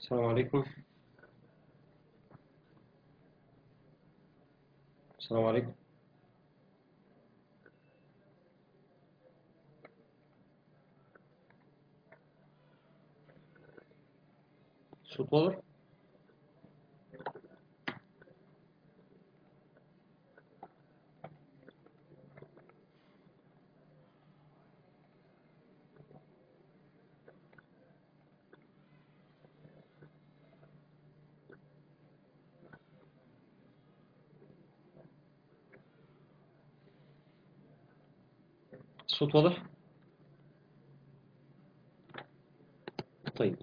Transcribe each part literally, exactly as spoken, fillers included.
السلام عليكم. السلام عليكم. الصوت واضح؟ الصوت واضح؟ طيب.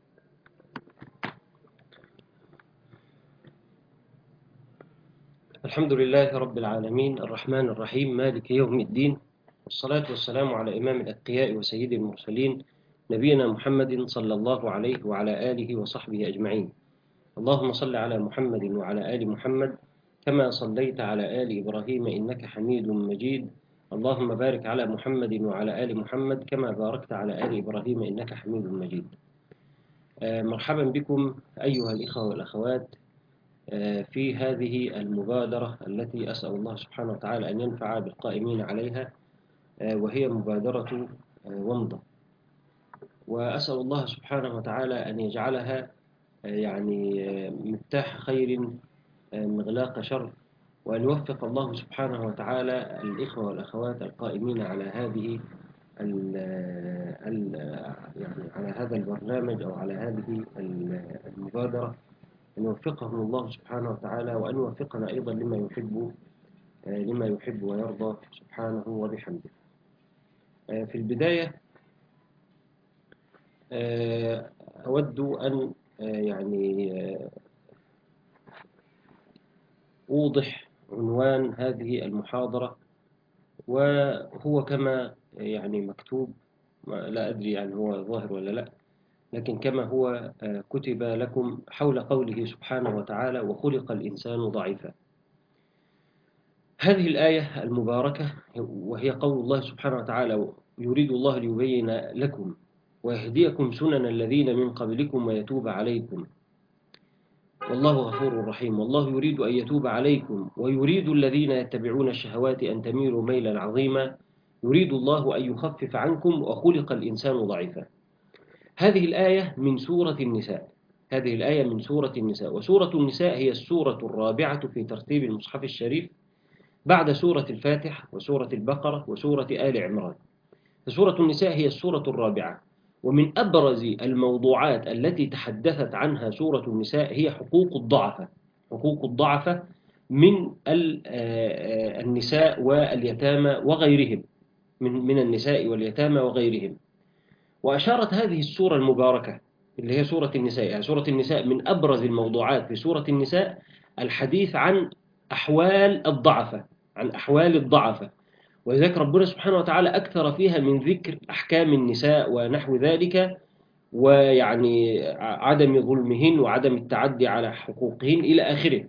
الحمد لله رب العالمين الرحمن الرحيم مالك يوم الدين، والصلاة والسلام على إمام الأتقياء وسيد المرسلين نبينا محمد صلى الله عليه وعلى آله وصحبه أجمعين. اللهم صل على محمد وعلى آل محمد كما صليت على آل إبراهيم إنك حميد مجيد. اللهم بارك على محمد وعلى آل محمد كما باركت على آل إبراهيم إنك حميد مجيد. آه، مرحبا بكم أيها الإخوة والأخوات في هذه المبادرة التي أسأل الله سبحانه وتعالى أن ينفع بالقائمين عليها، وهي مبادرة ومضة. وأسأل الله سبحانه وتعالى أن يجعلها يعني مفتاح خير مغلاق شر، وأن يوفق الله سبحانه وتعالى الإخوة والأخوات القائمين على هذه ال ال يعني على هذا البرنامج أو على هذه المبادرة، أن يوفقهم الله سبحانه وتعالى، وأن يوفقنا أيضا لما يحب لما يحب ويرضى سبحانه وبحمده. في البداية أود أن يعني أوضح عنوان هذه المحاضرة، وهو كما يعني مكتوب، لا أدري يعني هو ظاهر ولا لا، لكن كما هو كتب لكم حول قوله سبحانه وتعالى: وخلق الإنسان ضعيفا. هذه الآية المباركة وهي قول الله سبحانه وتعالى: يريد الله ليبين لكم ويهديكم سنن الذين من قبلكم ويتوب عليكم والله غفور رحيم، والله يريد أن يتوب عليكم ويريد الذين يتبعون الشهوات أن تميلوا ميلا عظيما، يريد الله أن يخفف عنكم وخلق الإنسان ضعيفا. هذه الآية من سورة النساء هذه الآية من سورة النساء وسورة النساء هي السورة الرابعة في ترتيب المصحف الشريف بعد سورة الفاتحة وسورة البقرة وسورة آل عمران. فسورة النساء هي السورة الرابعة، ومن أبرز الموضوعات التي تحدثت عنها سورة النساء هي حقوق الضعفة حقوق الضعفة من النساء واليتامى وغيرهم من من النساء واليتامى وغيرهم. وأشارت هذه السورة المباركة اللي هي سورة النساء، يعني سورة النساء من أبرز الموضوعات في سورة النساء الحديث عن أحوال الضعفة عن أحوال الضعفة ولذلك ربنا سبحانه وتعالى أكثر فيها من ذكر أحكام النساء ونحو ذلك، ويعني عدم ظلمهن وعدم التعدي على حقوقهن إلى آخره.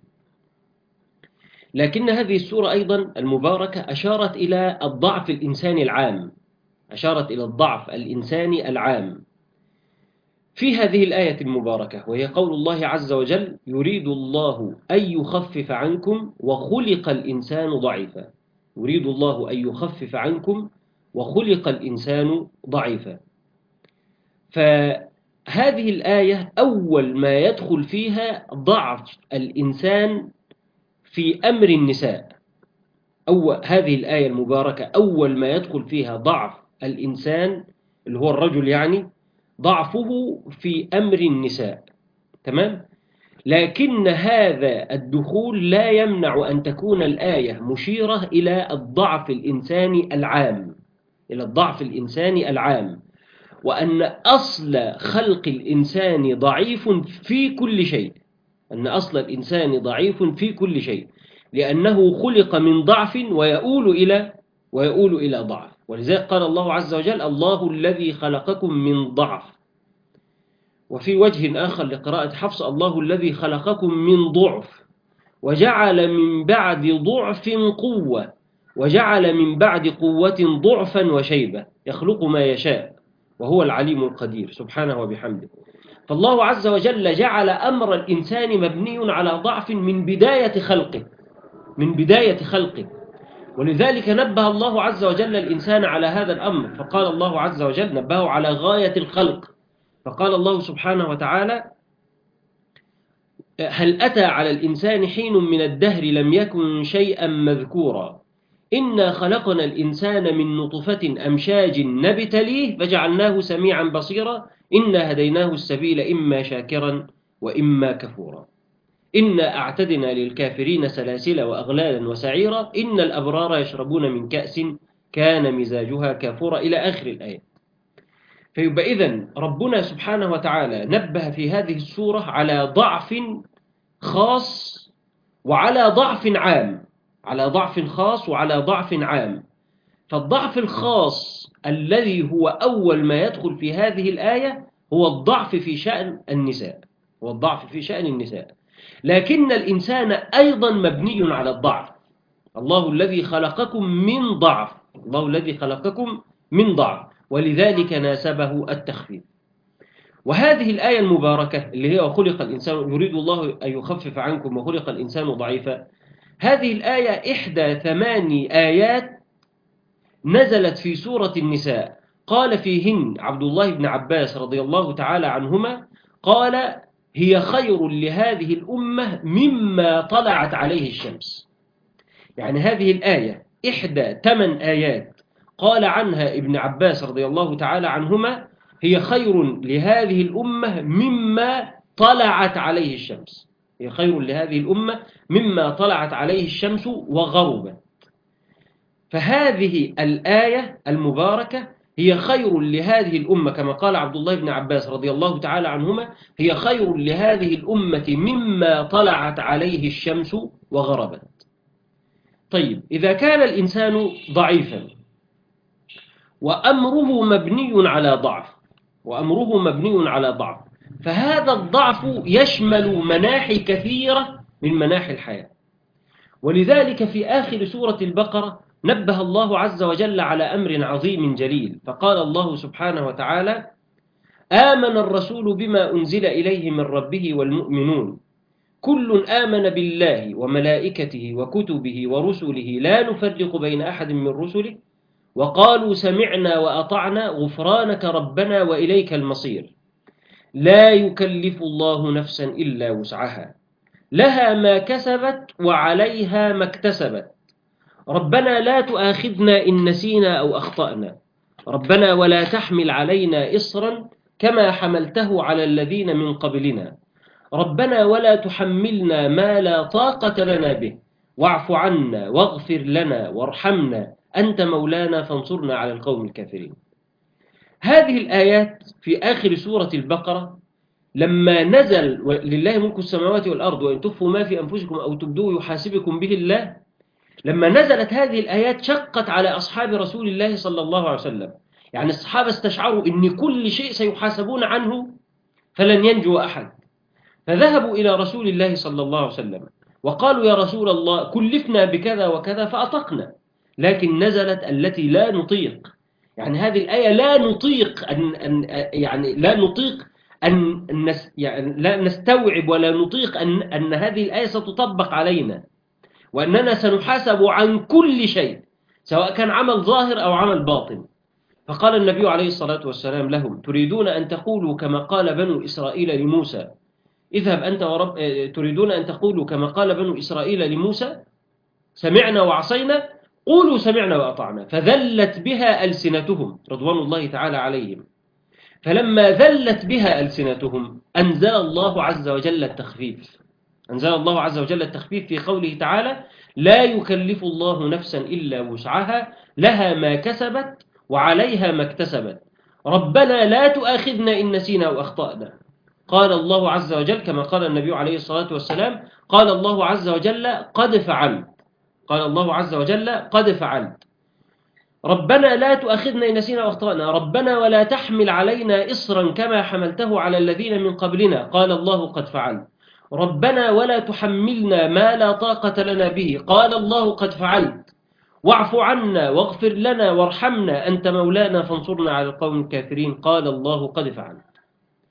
لكن هذه السورة أيضا المباركة أشارت إلى الضعف الإنساني العام أشارت إلى الضعف الإنساني العام في هذه الآية المباركة، وهي قول الله عز وجل: يريد الله أن يخفف عنكم وخلق الإنسان ضعيفا. يريد الله أن يخفف عنكم وخلق الإنسان ضعيفا. فهذه الآية أول ما يدخل فيها ضعف الإنسان في أمر النساء. أول هذه الآية المباركة أول ما يدخل فيها ضعف الإنسان اللي هو الرجل، يعني ضعفه في أمر النساء. تمام؟ لكن هذا الدخول لا يمنع أن تكون الآية مشيرة إلى الضعف الإنساني العام إلى الضعف الإنساني العام وأن أصل خلق الإنسان ضعيف في كل شيء أن أصل الإنسان ضعيف في كل شيء لأنه خلق من ضعف ويؤول إلى ويؤول إلى ضعف. ولذلك قال الله عز وجل: الله الذي خلقكم من ضعف. وفي وجه آخر لقراءة حفص: الله الذي خلقكم من ضعف وجعل من بعد ضعف قوة وجعل من بعد قوة ضعفا وشيبة يخلق ما يشاء وهو العليم القدير سبحانه وبحمده. فالله عز وجل جعل أمر الإنسان مبني على ضعف من بداية خلقه، من بداية خلقه. ولذلك نبه الله عز وجل الإنسان على هذا الأمر، فقال الله عز وجل نبهه على غاية الخلق، فقال الله سبحانه وتعالى: هل أتى على الإنسان حين من الدهر لم يكن شيئا مذكورا إنا خلقنا الإنسان من نطفة أمشاج نبتليه فجعلناه سميعا بصيرا إنا هديناه السبيل إما شاكرا وإما كفورا إنا أعتدنا للكافرين سلاسل وأغلالا وسعيرا إن الأبرار يشربون من كأس كان مزاجها كافورا إلى آخر الآية. فيبقى إذن ربنا سبحانه وتعالى نبه في هذه السورة على ضعف خاص وعلى ضعف عام، على ضعف خاص وعلى ضعف عام. فالضعف الخاص الذي هو أول ما يدخل في هذه الآية هو الضعف في شأن النساء، هو الضعف في شأن النساء. لكن الإنسان أيضا مبني على الضعف. الله الذي خلقكم من ضعف، الله الذي خلقكم من ضعف، ولذلك ناسبه التخفيف. وهذه الآية المباركة اللي هي وخلق الإنسان يريد الله أن يخفف عنكم وخلق الإنسان ضعيفا، هذه الآية إحدى ثماني آيات نزلت في سورة النساء، قال فيهن عبد الله بن عباس رضي الله تعالى عنهما قال: هي خير لهذه الأمة مما طلعت عليه الشمس. يعني هذه الآية إحدى ثمان آيات قال عنها ابن عباس رضي الله تعالى عنهما هي خير لهذه الأمة مما طلعت عليه الشمس، هي خير لهذه الأمة مما طلعت عليه الشمس وغربت. فهذه الآية المباركة هي خير لهذه الأمة كما قال عبد الله بن عباس رضي الله تعالى عنهما هي خير لهذه الأمة مما طلعت عليه الشمس وغربت. طيب، إذا كان الإنسان ضعيفا وأمره مبني على ضعف، وأمره مبني على ضعف، فهذا الضعف يشمل مناحي كثيرة من مناحي الحياة. ولذلك في آخر سورة البقرة نبه الله عز وجل على أمر عظيم جليل، فقال الله سبحانه وتعالى: آمن الرسول بما أنزل إليه من ربه والمؤمنون كل آمن بالله وملائكته وكتبه ورسله لا نفرق بين أحد من رسله وقالوا سمعنا وأطعنا غفرانك ربنا وإليك المصير لا يكلف الله نفسا إلا وسعها لها ما كسبت وعليها ما اكتسبت ربنا لا تؤاخذنا إن نسينا أو أخطأنا ربنا ولا تحمل علينا إصرا كما حملته على الذين من قبلنا ربنا ولا تحملنا ما لا طاقة لنا به واعف عنا واغفر لنا وارحمنا أنت مولانا فانصرنا على القوم الكافرين. هذه الآيات في آخر سورة البقرة لما نزل لله ملك السماوات والأرض وإن تخفوا ما في أنفسكم أو تبدوه يحاسبكم به الله، لما نزلت هذه الآيات شقت على أصحاب رسول الله صلى الله عليه وسلم. يعني الصحابة استشعروا أن كل شيء سيحاسبون عنه فلن ينجو أحد، فذهبوا إلى رسول الله صلى الله عليه وسلم وقالوا يا رسول الله كلفنا بكذا وكذا فأطقنا، لكن نزلت التي لا نطيق. يعني هذه الآية لا نطيق أن, أن يعني لا نطيق أن نس يعني لا نستوعب ولا نطيق أن أن هذه الآية ستطبق علينا وأننا سنحاسب عن كل شيء سواء كان عمل ظاهر أو عمل باطن. فقال النبي عليه الصلاة والسلام لهم: تريدون أن تقولوا كما قال بنو إسرائيل لموسى اذهب أنت ورب تريدون أن تقولوا كما قال بنو إسرائيل لموسى سمعنا وعصينا قولوا سمعنا وأطعنا فذلت بها ألسنتهم رضوان الله تعالى عليهم. فلما ذلت بها ألسنتهم أنزل الله عز وجل التخفيف، أنزل الله عز وجل التخفيف في قوله تعالى: لا يكلف الله نفسا إلا وسعها لها ما كسبت وعليها ما اكتسبت ربنا لا تؤاخذنا إن نسينا وأخطأنا. قال الله عز وجل كما قال النبي عليه الصلاة والسلام قال الله عز وجل قد فعلت، قال الله عز وجل قد فعلت ربنا لا تؤاخذنا إن نسينا وأخطأنا ربنا ولا تحمل علينا إصرا كما حملته على الذين من قبلنا قال الله قد فعلت ربنا ولا تحملنا ما لا طاقة لنا به قال الله قد فعلت واعف عنا واغفر لنا وارحمنا أنت مولانا فانصرنا على القوم الكافرين قال الله قد فعلت.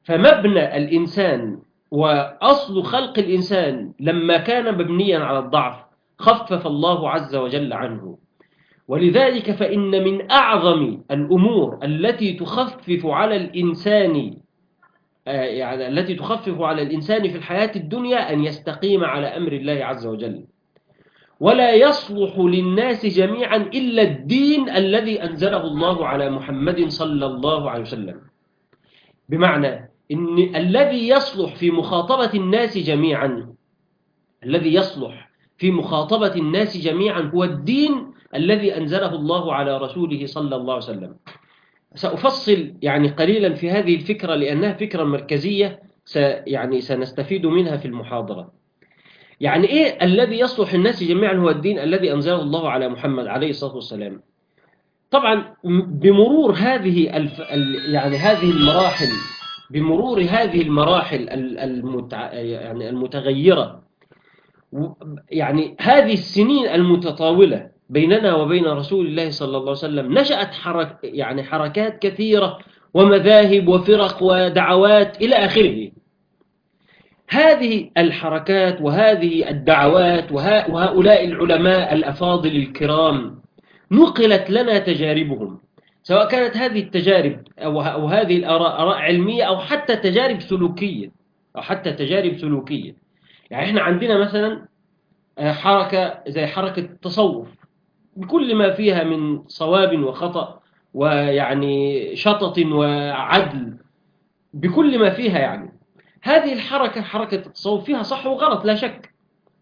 فمبنى الإنسان وأصل خلق الإنسان لما كان مبنيا على الضعف خفف الله عز وجل عنه. ولذلك فإن من أعظم الأمور التي تخفف على الإنسان يعني التي تخفف على الإنسان في الحياة الدنيا أن يستقيم على أمر الله عز وجل. ولا يصلح للناس جميعا إلا الدين الذي أنزله الله على محمد صلى الله عليه وسلم. بمعنى إن الذي يصلح في مخاطبة الناس جميعا الذي يصلح في مخاطبة الناس جميعا هو الدين الذي أنزله الله على رسوله صلى الله عليه وسلم. سأفصل يعني قليلا في هذه الفكرة لأنها فكرة مركزية يعني سنستفيد منها في المحاضرة. يعني إيه الذي يصلح الناس جميعا هو الدين الذي أنزله الله على محمد عليه الصلاة والسلام؟ طبعا بمرور هذه الف... يعني هذه المراحل بمرور هذه المراحل المتع... يعني المتغيرة، يعني هذه السنين المتطاولة بيننا وبين رسول الله صلى الله عليه وسلم نشأت حرك يعني حركات كثيرة ومذاهب وفرق ودعوات إلى آخره. هذه الحركات وهذه الدعوات وه... وهؤلاء العلماء الأفاضل الكرام نقلت لنا تجاربهم، سواء كانت هذه التجارب أو هذه الآراء آراء علمية أو حتى تجارب سلوكية أو حتى تجارب سلوكية. يعني إحنا عندنا مثلا حركة زي حركة التصوف بكل ما فيها من صواب وخطأ ويعني شطط وعدل بكل ما فيها. يعني هذه الحركة حركة التصوف فيها صح وغلط لا شك،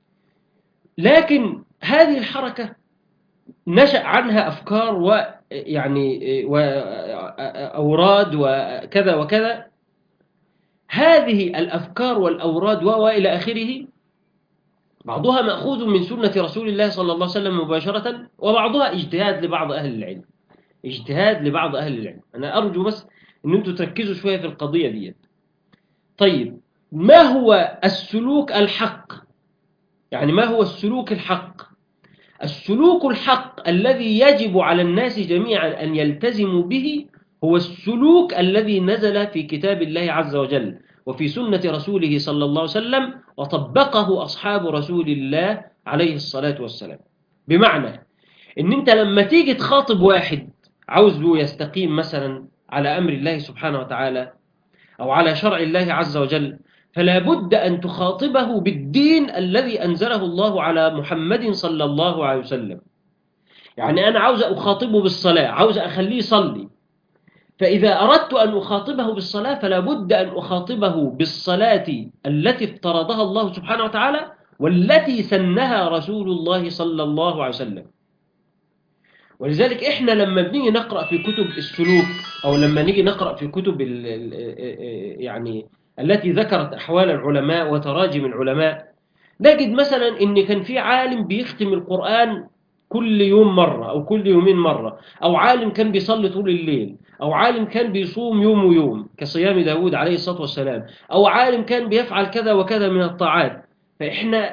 لكن هذه الحركة نشأ عنها أفكار ويعني وأوراد وكذا وكذا. هذه الأفكار والأوراد وإلى آخره بعضها مأخوذ من سنة رسول الله صلى الله عليه وسلم مباشرة، وبعضها اجتهاد لبعض أهل العلم اجتهاد لبعض أهل العلم. أنا أرجو بس أن أنتم تركزوا شوية في القضية دي. طيب، ما هو السلوك الحق؟ يعني ما هو السلوك الحق؟ السلوك الحق الذي يجب على الناس جميعا أن يلتزموا به هو السلوك الذي نزل في كتاب الله عز وجل وفي سنة رسوله صلى الله عليه وسلم وطبقه أصحاب رسول الله عليه الصلاة والسلام. بمعنى إن أنت لما تيجي تخاطب واحد عاوزه يستقيم مثلا على أمر الله سبحانه وتعالى أو على شرع الله عز وجل، فلا بد أن تخاطبه بالدين الذي أنزله الله على محمد صلى الله عليه وسلم. يعني أنا عاوز أخاطبه بالصلاة، عاوز أخليه يصلي، فإذا أردت أن أخاطبه بالصلاة فلا بد أن أخاطبه بالصلاة التي افترضها الله سبحانه وتعالى والتي سنها رسول الله صلى الله عليه وسلم. ولذلك إحنا لما بنيجي نقرأ في كتب السلوك أو لما نيجي نقرأ في كتب يعني التي ذكرت أحوال العلماء وتراجم العلماء، نجد مثلا إن كان في عالم بيختم القرآن كل يوم مرة أو كل يومين مرة، أو عالم كان بيصلي طول الليل، أو عالم كان بيصوم يوم ويوم كصيام داود عليه الصلاة والسلام، أو عالم كان بيفعل كذا وكذا من الطاعات. فإحنا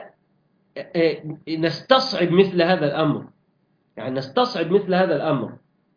نستصعب مثل هذا الأمر، يعني نستصعب مثل هذا الأمر.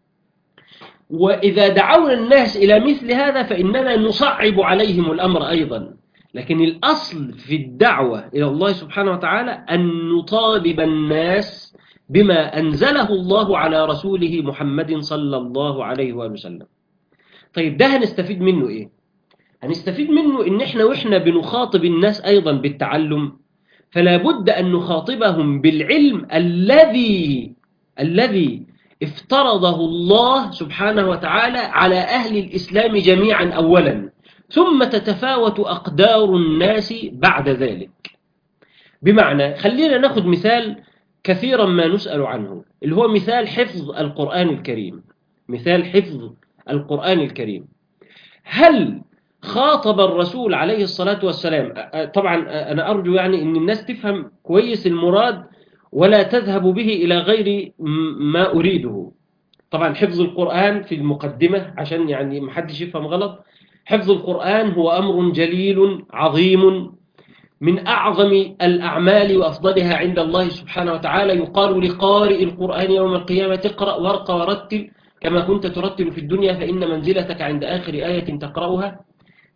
وإذا دعونا الناس إلى مثل هذا فإننا نصعب عليهم الأمر أيضا. لكن الأصل في الدعوة إلى الله سبحانه وتعالى أن نطالب الناس بما أنزله الله على رسوله محمد صلى الله عليه وآله وسلم. طيب، ده هنستفيد منه إيه؟ هنستفيد منه إن إحنا وإحنا بنخاطب الناس أيضا بالتعلم فلا بد أن نخاطبهم بالعلم الذي الذي افترضه الله سبحانه وتعالى على أهل الإسلام جميعا أولا، ثم تتفاوت أقدار الناس بعد ذلك. بمعنى، خلينا ناخد مثال كثيرا ما نسأل عنه، اللي هو مثال حفظ القرآن الكريم. مثال حفظ القرآن الكريم، هل خاطب الرسول عليه الصلاة والسلام؟ طبعا أنا أرجو يعني أن الناس تفهم كويس المراد ولا تذهب به إلى غير ما أريده. طبعا حفظ القرآن في المقدمة عشان يعني محدش يفهم غلط، حفظ القرآن هو أمر جليل عظيم من أعظم الأعمال وأفضلها عند الله سبحانه وتعالى. يقال لقارئ القرآن يوم القيامة اقرأ وارق ورتل كما كنت ترتل في الدنيا فإن منزلتك عند آخر آية تقرأها.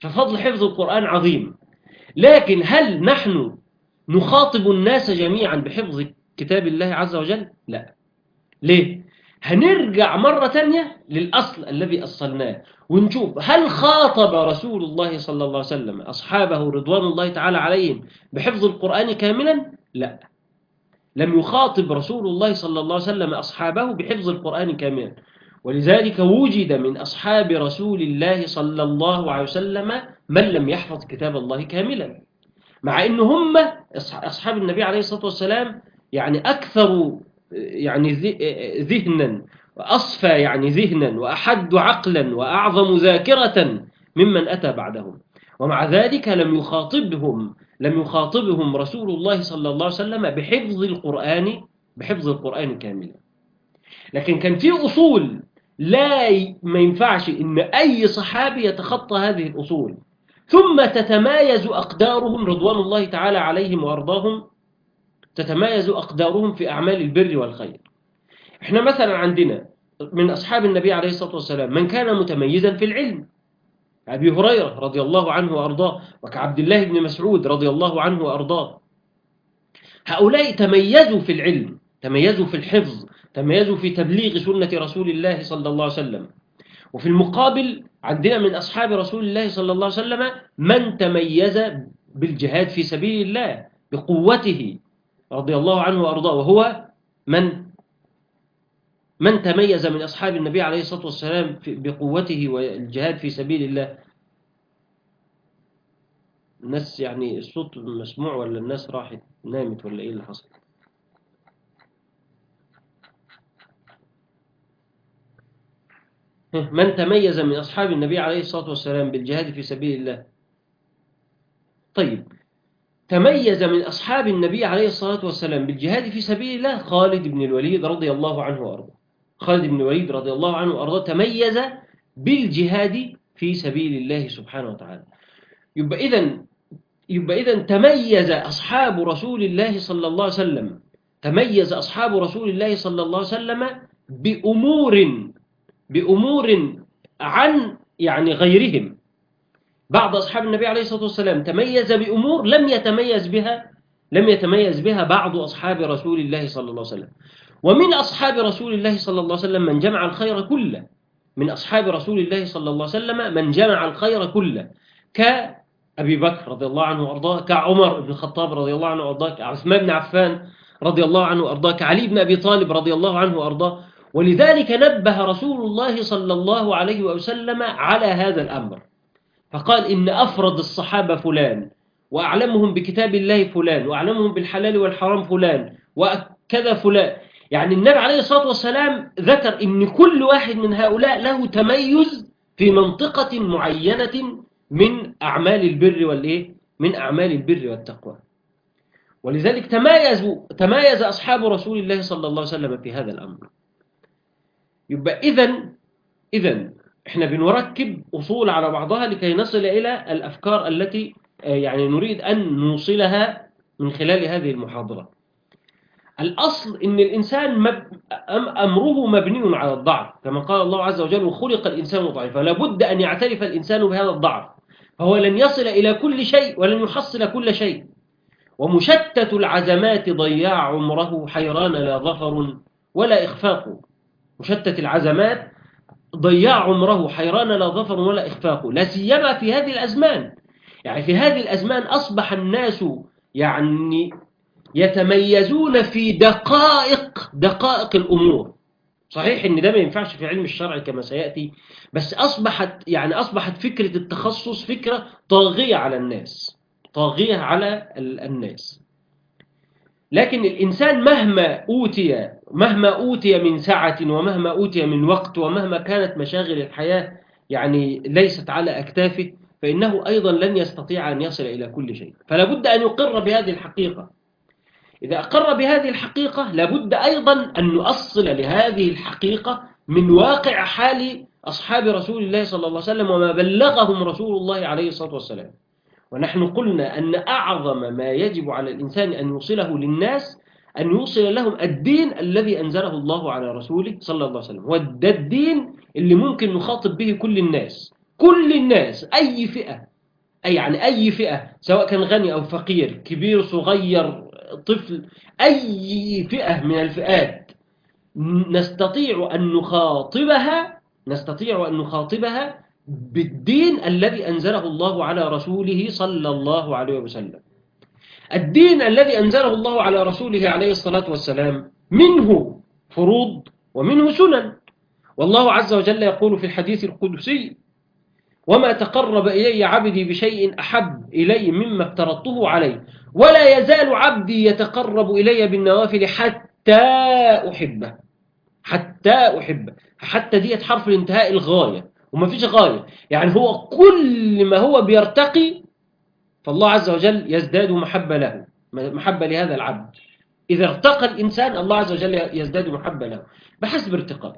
ففضل حفظ القرآن عظيم. لكن هل نحن نخاطب الناس جميعا بحفظ كتاب الله عز وجل؟ لا. ليه؟ هنرجع مرة تانية للأصل الذي أصلناه ونشوف هل خاطب رسول الله صلى الله عليه وسلم أصحابه رضوان الله تعالى عليهم بحفظ القرآن كاملا؟ لا، لم يخاطب رسول الله صلى الله عليه وسلم أصحابه بحفظ القرآن كاملا. ولذلك وجد من أصحاب رسول الله صلى الله عليه وسلم من لم يحفظ كتاب الله كاملا، مع إن هم أصحاب النبي عليه الصلاة والسلام يعني أكثر يعني ذهنا وأصفى يعني ذهنا وأحد عقلا وأعظم ذاكرة ممن أتى بعدهم، ومع ذلك لم يخاطبهم لم يخاطبهم رسول الله صلى الله عليه وسلم بحفظ القرآن بحفظ القرآن كاملا. لكن كان في أصول لا ما ينفعش إن أي صحابي يتخطى هذه الأصول، ثم تتمايز أقدارهم رضوان الله تعالى عليهم وأرضاهم، تتمايز أقدارهم في أعمال البر والخير. احنا مثلا عندنا من أصحاب النبي عليه الصلاة والسلام من كان متميزا في العلم، أبي هريرة رضي الله عنه وأرضاه، وكعبد الله بن مسعود رضي الله عنه وأرضاه. هؤلاء تميزوا في العلم، تميزوا في الحفظ، تميزوا في تبليغ سنة رسول الله صلى الله عليه وسلم. وفي المقابل عندنا من أصحاب رسول الله صلى الله عليه وسلم من تميز بالجهاد في سبيل الله بقوته رضي الله عنه وأرضاه، وهو من من تميز من أصحاب النبي عليه الصلاة والسلام بقوته والجهاد في سبيل الله. الناس يعني الصوت مسموع ولا الناس راحت نامت ولا إيه اللي حصل؟ من تميز من أصحاب النبي عليه الصلاة والسلام بالجهاد في سبيل الله. طيب، تميز من أصحاب النبي عليه الصلاة والسلام بالجهاد في سبيل الله خالد بن الوليد رضي الله عنه وأرضاه. خالد بن الوليد رضي الله عنه وأرضاه تميز بالجهاد في سبيل الله سبحانه وتعالى. يبقى إذن يبقى إذن تميز أصحاب رسول الله صلى الله عليه وسلم تميز أصحاب رسول الله صلى الله عليه وسلم بأمور بأمور عن يعني غيرهم. بعض أصحاب النبي عليه الصلاة والسلام تميز بأمور لم يتميز بها لم يتميز بها بعض أصحاب رسول الله صلى الله عليه وسلم. ومن أصحاب رسول الله صلى الله عليه وسلم من جمع الخير كله من أصحاب رسول الله صلى الله عليه وسلم من جمع الخير كله كأبي بكر رضي الله عنه وأرضاه، كعمر بن الخطاب رضي الله عنه وأرضاه، كعثمان بن عفان رضي الله عنه وأرضاه، كعلي بن أبي طالب رضي الله عنه وأرضاه. ولذلك نبه رسول الله صلى الله عليه وسلم على هذا الأمر، فقال إن أفرض الصحابة فلان، وأعلمهم بكتاب الله فلان، وأعلمهم بالحلال والحرام فلان، وكذا فلان. يعني النبي عليه الصلاة والسلام ذكر إن كل واحد من هؤلاء له تميز في منطقة معينة من أعمال البر والإيه؟ من أعمال البر والتقوى. ولذلك تمايزوا تمايز أصحاب رسول الله صلى الله عليه وسلم في هذا الأمر. يبقى إذن إذن إحنا بنركب أصول على بعضها لكي نصل إلى الأفكار التي يعني نريد أن نوصلها من خلال هذه المحاضرة. الأصل إن الإنسان مب... أمره مبني على الضعف، كما قال الله عز وجل وخلق الإنسان ضعيفا، لابد أن يعترف الإنسان بهذا الضعف، فهو لن يصل إلى كل شيء ولن يحصل كل شيء. ومشتت العزمات ضياع عمره حيران لا ظفر ولا إخفاق. مشتت العزمات ضياع عمره حيران لا ظفر ولا إخفاق، لا سيما في هذه الأزمان. يعني في هذه الأزمان أصبح الناس يعني يتميزون في دقائق دقائق الأمور. صحيح إن ده ما ينفعش في علم الشرع كما سيأتي، بس أصبحت يعني أصبحت فكرة التخصص فكرة طاغية على الناس طاغية على الناس. لكن الإنسان مهما أوتي مهما أوتي من سعة، ومهما أوتي من وقت، ومهما كانت مشاغل الحياة يعني ليست على أكتافه، فإنه أيضا لن يستطيع أن يصل إلى كل شيء. فلا بد أن يقر بهذه الحقيقة. إذا أقر بهذه الحقيقة لابد أيضا أن نؤصل لهذه الحقيقة من واقع حال أصحاب رسول الله صلى الله عليه وسلم وما بلغهم رسول الله عليه الصلاة والسلام. ونحن قلنا أن أعظم ما يجب على الإنسان أن يوصله للناس أن يوصل لهم الدين الذي أنزله الله على رسوله صلى الله عليه وسلم. وده الدين اللي ممكن نخاطب به كل الناس كل الناس أي فئة أي يعني أي فئة، سواء كان غني أو فقير، كبير صغير طفل، أي فئة من الفئات نستطيع أن نخاطبها نستطيع أن نخاطبها بالدين الذي أنزله الله على رسوله صلى الله عليه وسلم. الدين الذي أنزله الله على رسوله عليه الصلاة والسلام منه فروض ومنه سنن، والله عز وجل يقول في الحديث القدسي: وما تقرب إلي عبدي بشيء أحب إلي مما افترضته عليه، ولا يزال عبدي يتقرب إلي بالنوافل حتى أحبه. حتى أحبه، حتى ديت حرف الانتهاء الغاية، وما فيش غاية، يعني هو كل ما هو بيرتقي فالله عز وجل يزداد محبة له، محبة لهذا العبد. إذا ارتقى الإنسان الله عز وجل يزداد محبة له بحسب ارتقائه.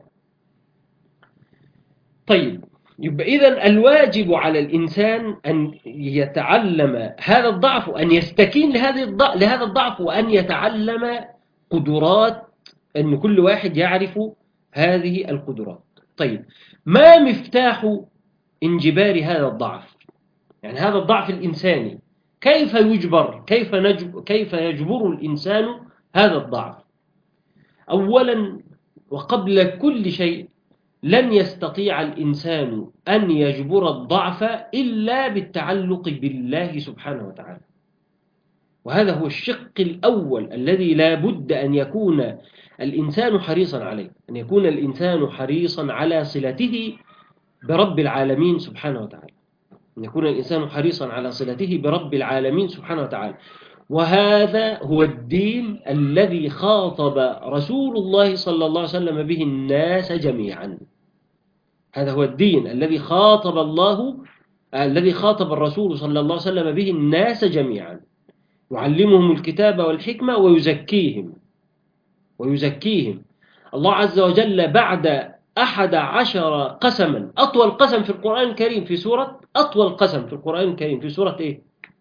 طيب، يبقى إذن الواجب على الإنسان أن يتعلم هذا الضعف وأن يستكين لهذه الضعف لهذا الضعف وأن يتعلم قدرات، أن كل واحد يعرف هذه القدرات. طيب، ما مفتاح انجبار هذا الضعف؟ يعني هذا الضعف الإنساني كيف يجبر؟ كيف نجب كيف يجبر الإنسان هذا الضعف؟ أولا وقبل كل شيء، لن يستطيع الإنسان أن يجبر الضعف إلا بالتعلق بالله سبحانه وتعالى، وهذا هو الشق الأول الذي لا بد أن يكون الإنسان حريصا عليه، أن يكون الإنسان حريصا على صلته برب العالمين سبحانه وتعالى، أن يكون الإنسان حريصا على صلته برب العالمين سبحانه وتعالى. وهذا هو الدين الذي خاطب رسول الله صلى الله عليه وسلم به الناس جميعا. هذا هو الدين الذي خاطب الله الذي خاطب الرسول صلى الله عليه وسلم به الناس جميعا، يعلمهم الكتاب والحكمة ويزكيهم ويزكيهم الله عز وجل بعد أحد عشر قسما، أطول قسم في القرآن الكريم في سورة أطول قسم في القرآن الكريم في سورة إيه؟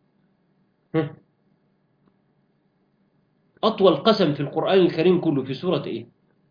أطول قسم في القرآن الكريم كله في سورة إيه؟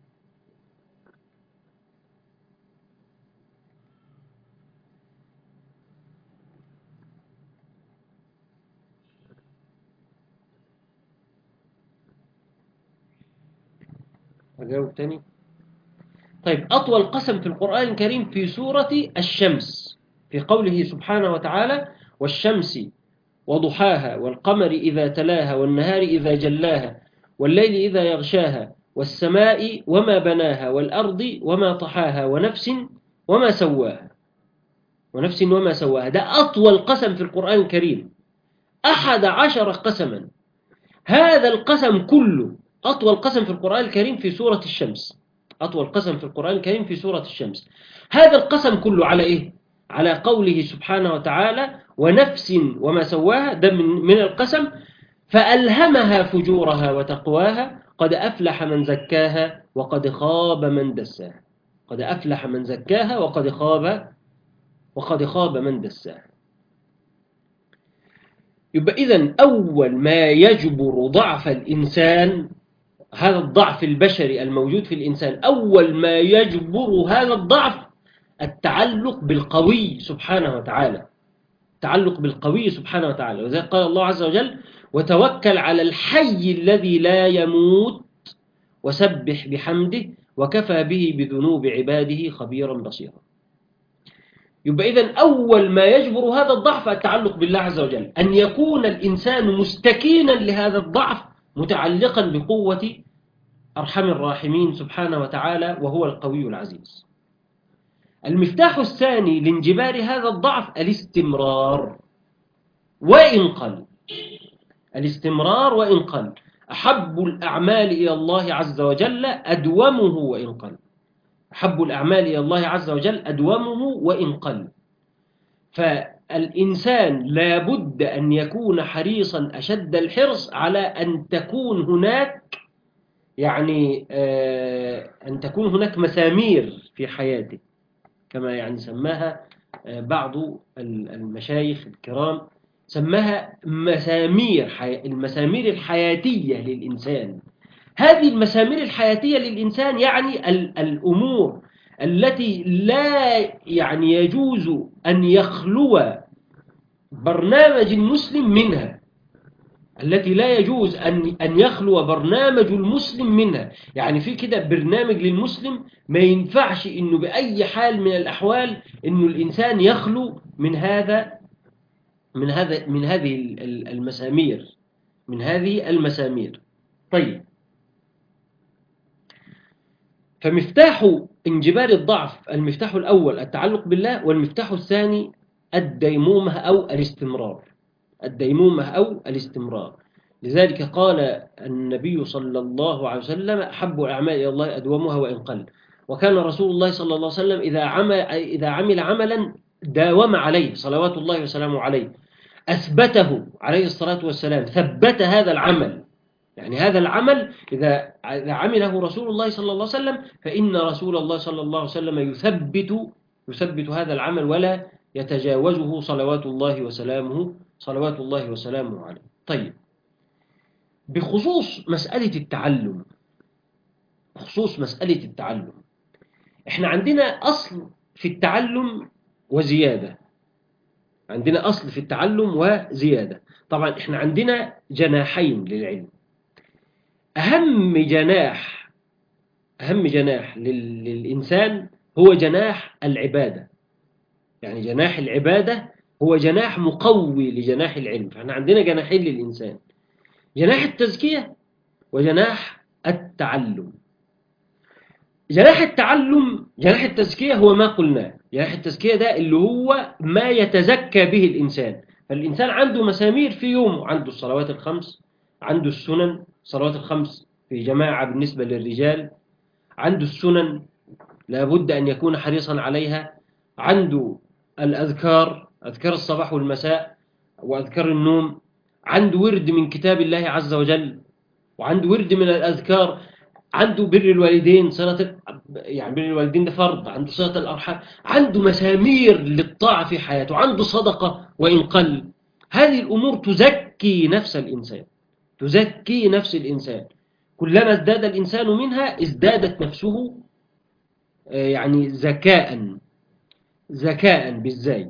أجاوب تاني؟ طيب، أطول قسم في القرآن الكريم في سورة الشمس، في قوله سبحانه وتعالى: والشمس وضحاها والقمر إذا تلاها والنهار إذا جلاها والليل إذا يغشاها والسماء وما بناها والأرض وما طحاها ونفس وما سواها ونفس وما سواها. ده أطول قسم في القرآن الكريم، أحد عشر قسما. هذا القسم كله أطول قسم في القرآن الكريم في سورة الشمس، أطول قسم في القرآن الكريم في سورة الشمس. هذا القسم كله على إيه؟ على قوله سبحانه وتعالى: ونفس وما سواها، ده من, من القسم. فألهمها فجورها وتقواها قد أفلح من زكاها وقد خاب من دساها. قد أفلح من زكاها وقد خاب وقد خاب من دساها. يبقى إذن أول ما يجبر ضعف الإنسان، هذا الضعف البشري الموجود في الإنسان، أول ما يجبر هذا الضعف التعلق بالقوي سبحانه وتعالى، التعلق بالقوي سبحانه وتعالى. وذلك قال الله عز وجل: وتوكل على الحي الذي لا يموت وسبح بحمده وكفى به بذنوب عباده خبيرا بصيرا. يبقى إذن أول ما يجبر هذا الضعف التعلق بالله عز وجل، أن يكون الإنسان مستكينا لهذا الضعف متعلقا بقوة أرحم الراحمين سبحانه وتعالى، وهو القوي العزيز. المفتاح الثاني لانجبار هذا الضعف الاستمرار وإن قل. الاستمرار وإن قل. أحب الأعمال إلى الله عز وجل أدومه وإن قل. أحب الأعمال إلى الله عز وجل أدومه وإن قل. فالإنسان لا بد أن يكون حريصا أشد الحرص على أن تكون هناك يعني آه أن تكون هناك مسامير في حياته، كما يعني سماها آه بعض المشايخ الكرام، سماها مسامير حي... المسامير الحياتية للإنسان. هذه المسامير الحياتية للإنسان يعني ال... الأمور التي لا يعني يجوز أن يخلو برنامج المسلم منها، التي لا يجوز أن أن يخلو برنامج المسلم منها. يعني في كده برنامج للمسلم ما ينفعش إنه بأي حال من الأحوال إنه الإنسان يخلو من هذا من هذا من هذه المسامير من هذه المسامير. طيب، فمفتاح انجبار الضعف المفتاح الأول التعلق بالله، والمفتاح الثاني الديمومة أو الاستمرار. الديمومة أو الاستمرار. لذلك قال النبي صلى الله عليه وسلم: أحب الأعمال إلى الله أدومها وإن قل. وكان رسول الله صلى الله عليه وسلم إذا عمل, إذا عمل عملا داوم عليه صلوات الله وسلامه عليه، أثبته عليه الصلاة والسلام، ثبت هذا العمل. يعني هذا العمل إذا عمله رسول الله صلى الله عليه وسلم فإن رسول الله صلى الله عليه وسلم يثبت يثبت هذا العمل ولا يتجاوزه صلوات الله وسلامه صلوات الله وسلامه عليه. طيب، بخصوص مسألة التعلم بخصوص مسألة التعلم احنا عندنا أصل في التعلم وزيادة. عندنا أصل في التعلم وزيادة. طبعا احنا عندنا جناحين للعلم. أهم جناح أهم جناح للإنسان هو جناح العبادة. يعني جناح العبادة هو جناح مقوي لجناح العلم. فاحنا عندنا جناحين للإنسان: جناح التزكية وجناح التعلم. جناح التعلم جناح التزكية هو ما قلناه. جناح التزكية ده اللي هو ما يتزكى به الإنسان. فالإنسان عنده مسامير في يومه، عنده الصلوات الخمس، عنده السنن، الصلوات الخمس في جماعة بالنسبة للرجال، عنده السنن لابد أن يكون حريصا عليها، عنده الأذكار، أذكار الصباح والمساء وأذكار النوم، عنده ورد من كتاب الله عز وجل، وعنده ورد من الأذكار، عنده بر الوالدين، صلة يعني بر الوالدين ده فرض، عنده صلة الأرحام، عنده مسامير للطاعة في حياته، عنده صدقة وإن قل. هذه الأمور تزكي نفس الإنسان تزكي نفس الإنسان. كلما ازداد الإنسان منها ازدادت نفسه يعني ذكاء ذكاء بالزاي.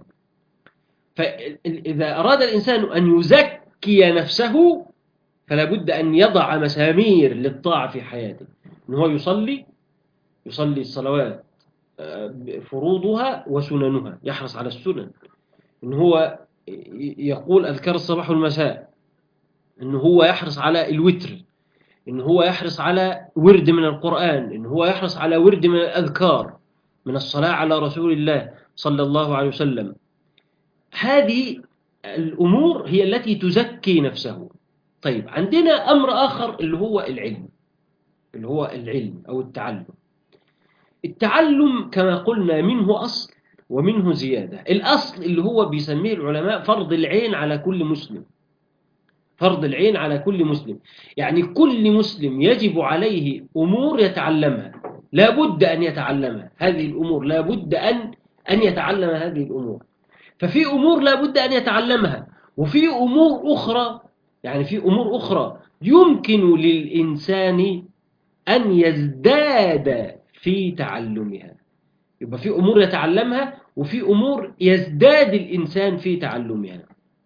فإذا أراد الإنسان أن يزكي نفسه فلا بد أن يضع مسامير للطاعة في حياته. إن هو يصلي يصلي الصلوات فروضها وسننها، يحرص على السنن. إن هو يقول أذكار الصباح والمساء، إن هو يحرص على الوتر، إن هو يحرص على ورد من القرآن، إن هو يحرص على ورد من الأذكار، من الصلاة على رسول الله صلى الله عليه وسلم. هذه الأمور هي التي تزكي نفسه. طيب، عندنا أمر آخر اللي هو العلم اللي هو العلم أو التعلم. التعلم كما قلنا منه أصل ومنه زيادة. الأصل اللي هو بيسميه العلماء فرض العين على كل مسلم. فرض العين على كل مسلم، يعني كل مسلم يجب عليه أمور يتعلمها، لا بد أن يتعلمها. هذه الأمور لا بد أن أن يتعلم هذه الأمور. ففي أمور لا بد أن يتعلمها، وفي أمور أخرى يعني في أمور أخرى يمكن للإنسان أن يزداد في تعلمها. يبقى في أمور يتعلمها وفي أمور يزداد الإنسان في تعلمها.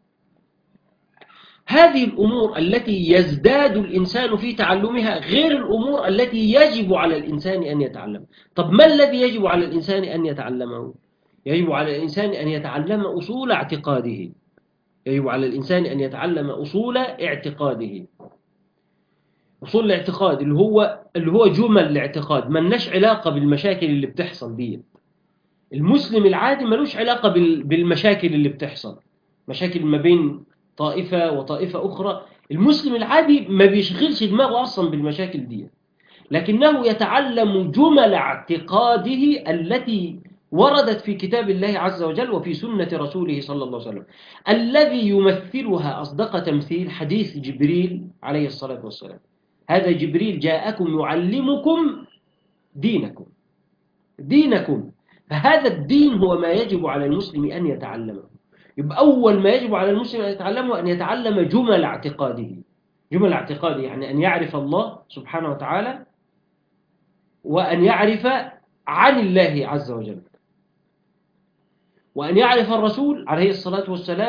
هذه الأمور التي يزداد الإنسان في تعلمها غير الأمور التي يجب على الإنسان أن يتعلمها. طب ما الذي يجب على الإنسان أن يتعلمه؟ يجب على الإنسان أن يتعلم أصول اعتقاده. يجب على الإنسان أن يتعلم أصول اعتقاده. أصول الاعتقاد اللي هو اللي هو جمل الاعتقاد، ما لناش علاقة بالمشاكل اللي بتحصل دي. المسلم العادي ملوش علاقة بالمشاكل اللي بتحصل، مشاكل ما بين طائفة وطائفة أخرى. المسلم العادي ما بيشغلش دماغه أصلا بالمشاكل دي، لكنه يتعلم جمل اعتقاده التي وردت في كتاب الله عز وجل وفي سنة رسوله صلى الله عليه وسلم، الذي يمثلها أصدق تمثيل حديث جبريل عليه الصلاة والسلام. هذا جبريل جاءكم يعلمكم دينكم دينكم فهذا الدين هو ما يجب على المسلم أن يتعلمه. يبقى أول ما يجب على المسلم أن يتعلمه أن يتعلم جمل اعتقاده. جمل اعتقاده يعني أن يعرف الله سبحانه وتعالى، وأن يعرف عن الله عز وجل، وأن يعرف الرسول عليه الصلاة والسلام،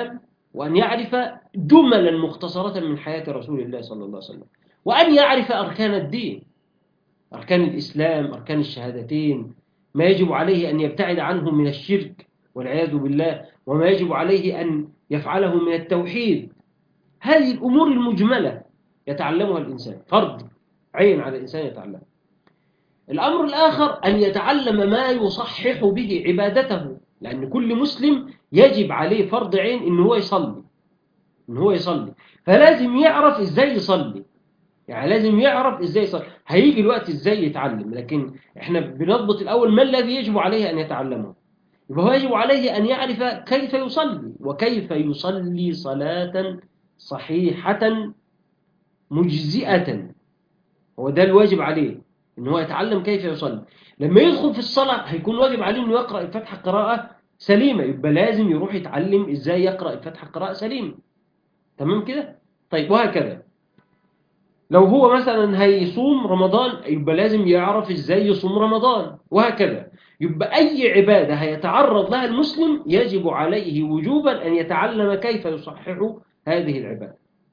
وأن يعرف جملا مختصرة من حياة رسول الله صلى الله عليه وسلم، وأن يعرف أركان الدين، أركان الإسلام، أركان الشهادتين، ما يجب عليه أن يبتعد عنه من الشرك والعياذ بالله، وما يجب عليه أن يفعله من التوحيد. هذه الأمور المجملة يتعلمها الإنسان، فرض عين على الإنسان يتعلم. الأمر الآخر أن يتعلم ما يصحح به عبادته، لأن كل مسلم يجب عليه فرض عين إن هو يصلي، إن هو يصلي، فلازم يعرف إزاي يصلي، يعني لازم يعرف إزاي يصلي. هيجي الوقت إزاي يتعلم، لكن إحنا بنضبط الأول ما الذي يجب عليه أن يتعلمه. يبقى هو يجب عليه أن يعرف كيف يصلي، وكيف يصلي صلاة صحيحة مجزئة. هو ده الواجب عليه، إن هو يتعلم كيف يصلي. لما يدخل في الصلاة هيكون واجب عليه إنه يقرأ الفاتحة قراءة سليمة، يبقى لازم يروح يتعلم إزاي يقرأ الفاتحة قراءة سليمة. تمام كده؟ طيب، وهكذا لو هو مثلا هيصوم رمضان يبقى لازم يعرف إزاي يصوم رمضان، وهكذا. يبقى أي عبادة هيتعرض لها المسلم يجب عليه وجوبا أن يتعلم كيف يصحح هذه العبادة.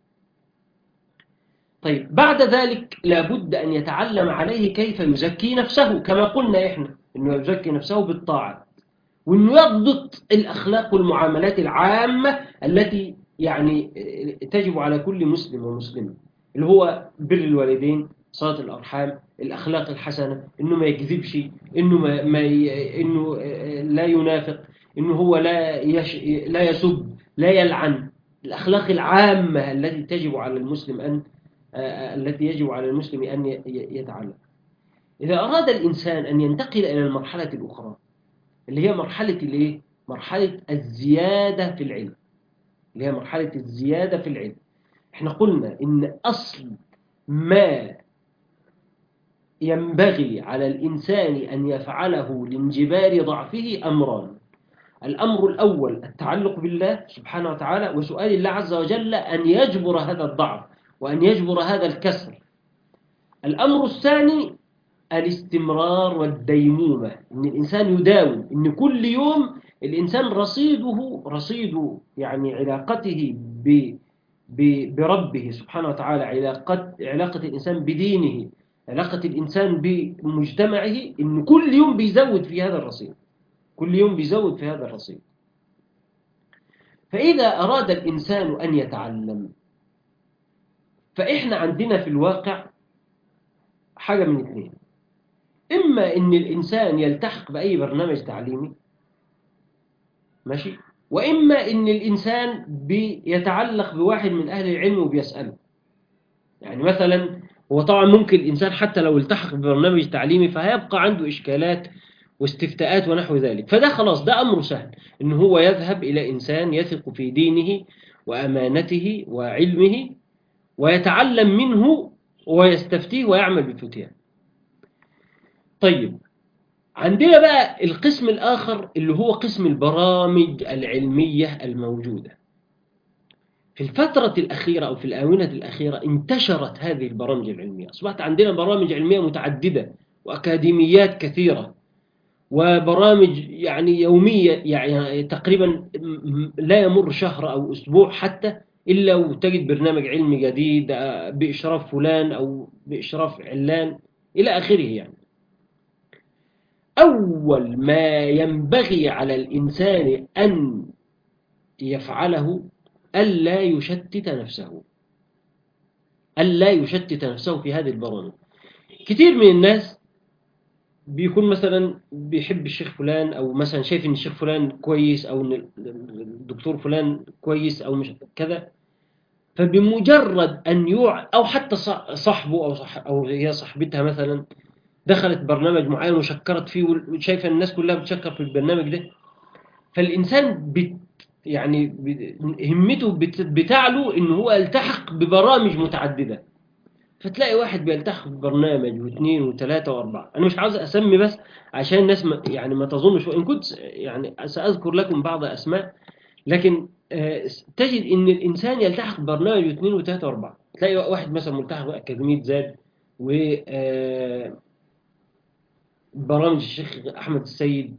طيب، بعد ذلك لابد أن يتعلم عليه كيف يزكي نفسه، كما قلنا إحنا أنه يزكي نفسه بالطاعة، وأنه يضبط الأخلاق والمعاملات العامة التي يعني تجب على كل مسلم ومسلمة، اللي هو بر الوالدين، صلاة الأرحام، الأخلاق الحسنة، أنه ما يكذبش، أنه ما ما ي... أنه لا ينافق، أنه هو لا يش... لا يسب، لا يلعن. الأخلاق العامة التي تجب على المسلم أن التي يجب على المسلم أن يتعلم. إذا أراد الإنسان أن ينتقل إلى المرحلة الأخرى اللي هي مرحلة الإيه؟ مرحلة الزيادة في العلم، اللي هي مرحلة الزيادة في العلم. إحنا قلنا إن أصل ما ينبغي على الإنسان أن يفعله لانجبار ضعفه أمران. الأمر الأول التعلق بالله سبحانه وتعالى، وسؤال الله عز وجل أن يجبر هذا الضعف وأن يجبر هذا الكسر. الأمر الثاني الاستمرار والديمومة، إن الإنسان يداوم، إن كل يوم الإنسان رصيده رصيد يعني علاقته ب بربه سبحانه وتعالى، علاقة علاقة الإنسان بدينه، علاقة الإنسان بمجتمعه، إن كل يوم بيزود في هذا الرصيد، كل يوم بيزود في هذا الرصيد. فإذا أراد الإنسان أن يتعلم، فإحنا عندنا في الواقع حاجة من اثنين: إما إن الإنسان يلتحق بأي برنامج تعليمي، ماشي، وإما إن الإنسان بيتعلق بواحد من أهل العلم وبيسأله. يعني مثلا هو طبعا ممكن الإنسان حتى لو التحق ببرنامج تعليمي فهيبقى عنده إشكالات واستفتاءات ونحو ذلك، فده خلاص ده أمره سهل، إن هو يذهب إلى إنسان يثق في دينه وأمانته وعلمه ويتعلم منه ويستفتيه ويعمل بفتيان. طيب، عندنا بقى القسم الآخر اللي هو قسم البرامج العلمية الموجودة. في الفترة الأخيرة أو في الآونة الأخيرة انتشرت هذه البرامج العلمية، أصبحت عندنا برامج علمية متعددة وأكاديميات كثيرة وبرامج يعني يومية، يعني تقريبا لا يمر شهر أو أسبوع حتى إلا وتجد برنامج علمي جديد بإشراف فلان أو بإشراف علان إلى آخره. يعني أول ما ينبغي على الإنسان أن يفعله ألا يشتت نفسه، ألا يشتت نفسه في هذه البرامج. كثير من الناس بيكون مثلا بيحب الشيخ فلان، أو مثلا شايف إن الشيخ فلان كويس، أو إن الدكتور فلان كويس، أو مش كذا، فبمجرد أن يوع أو حتى صاحبه أو صح أو هي صاحبتها مثلا دخلت برنامج معين وشكرت فيه وشايفة الناس كلها بتشكر في البرنامج ده، فالإنسان بت يعني همته بت بتعلو إن هو يلتحق ببرامج متعددة. فتلاقي واحد بيلتحق ببرنامج واثنين وثلاثة وأربعة. أنا مش عاوز أسمي بس عشان الناس ما يعني ما تظنش، وإن كنت يعني سأذكر لكم بعض أسماء، لكن تجد إن الإنسان يلتحق ببرنامج واثنين وثلاثة وأربعة. تلاقي واحد مثلا ملتحق بأكاديمية زاد و برامج الشيخ أحمد السيد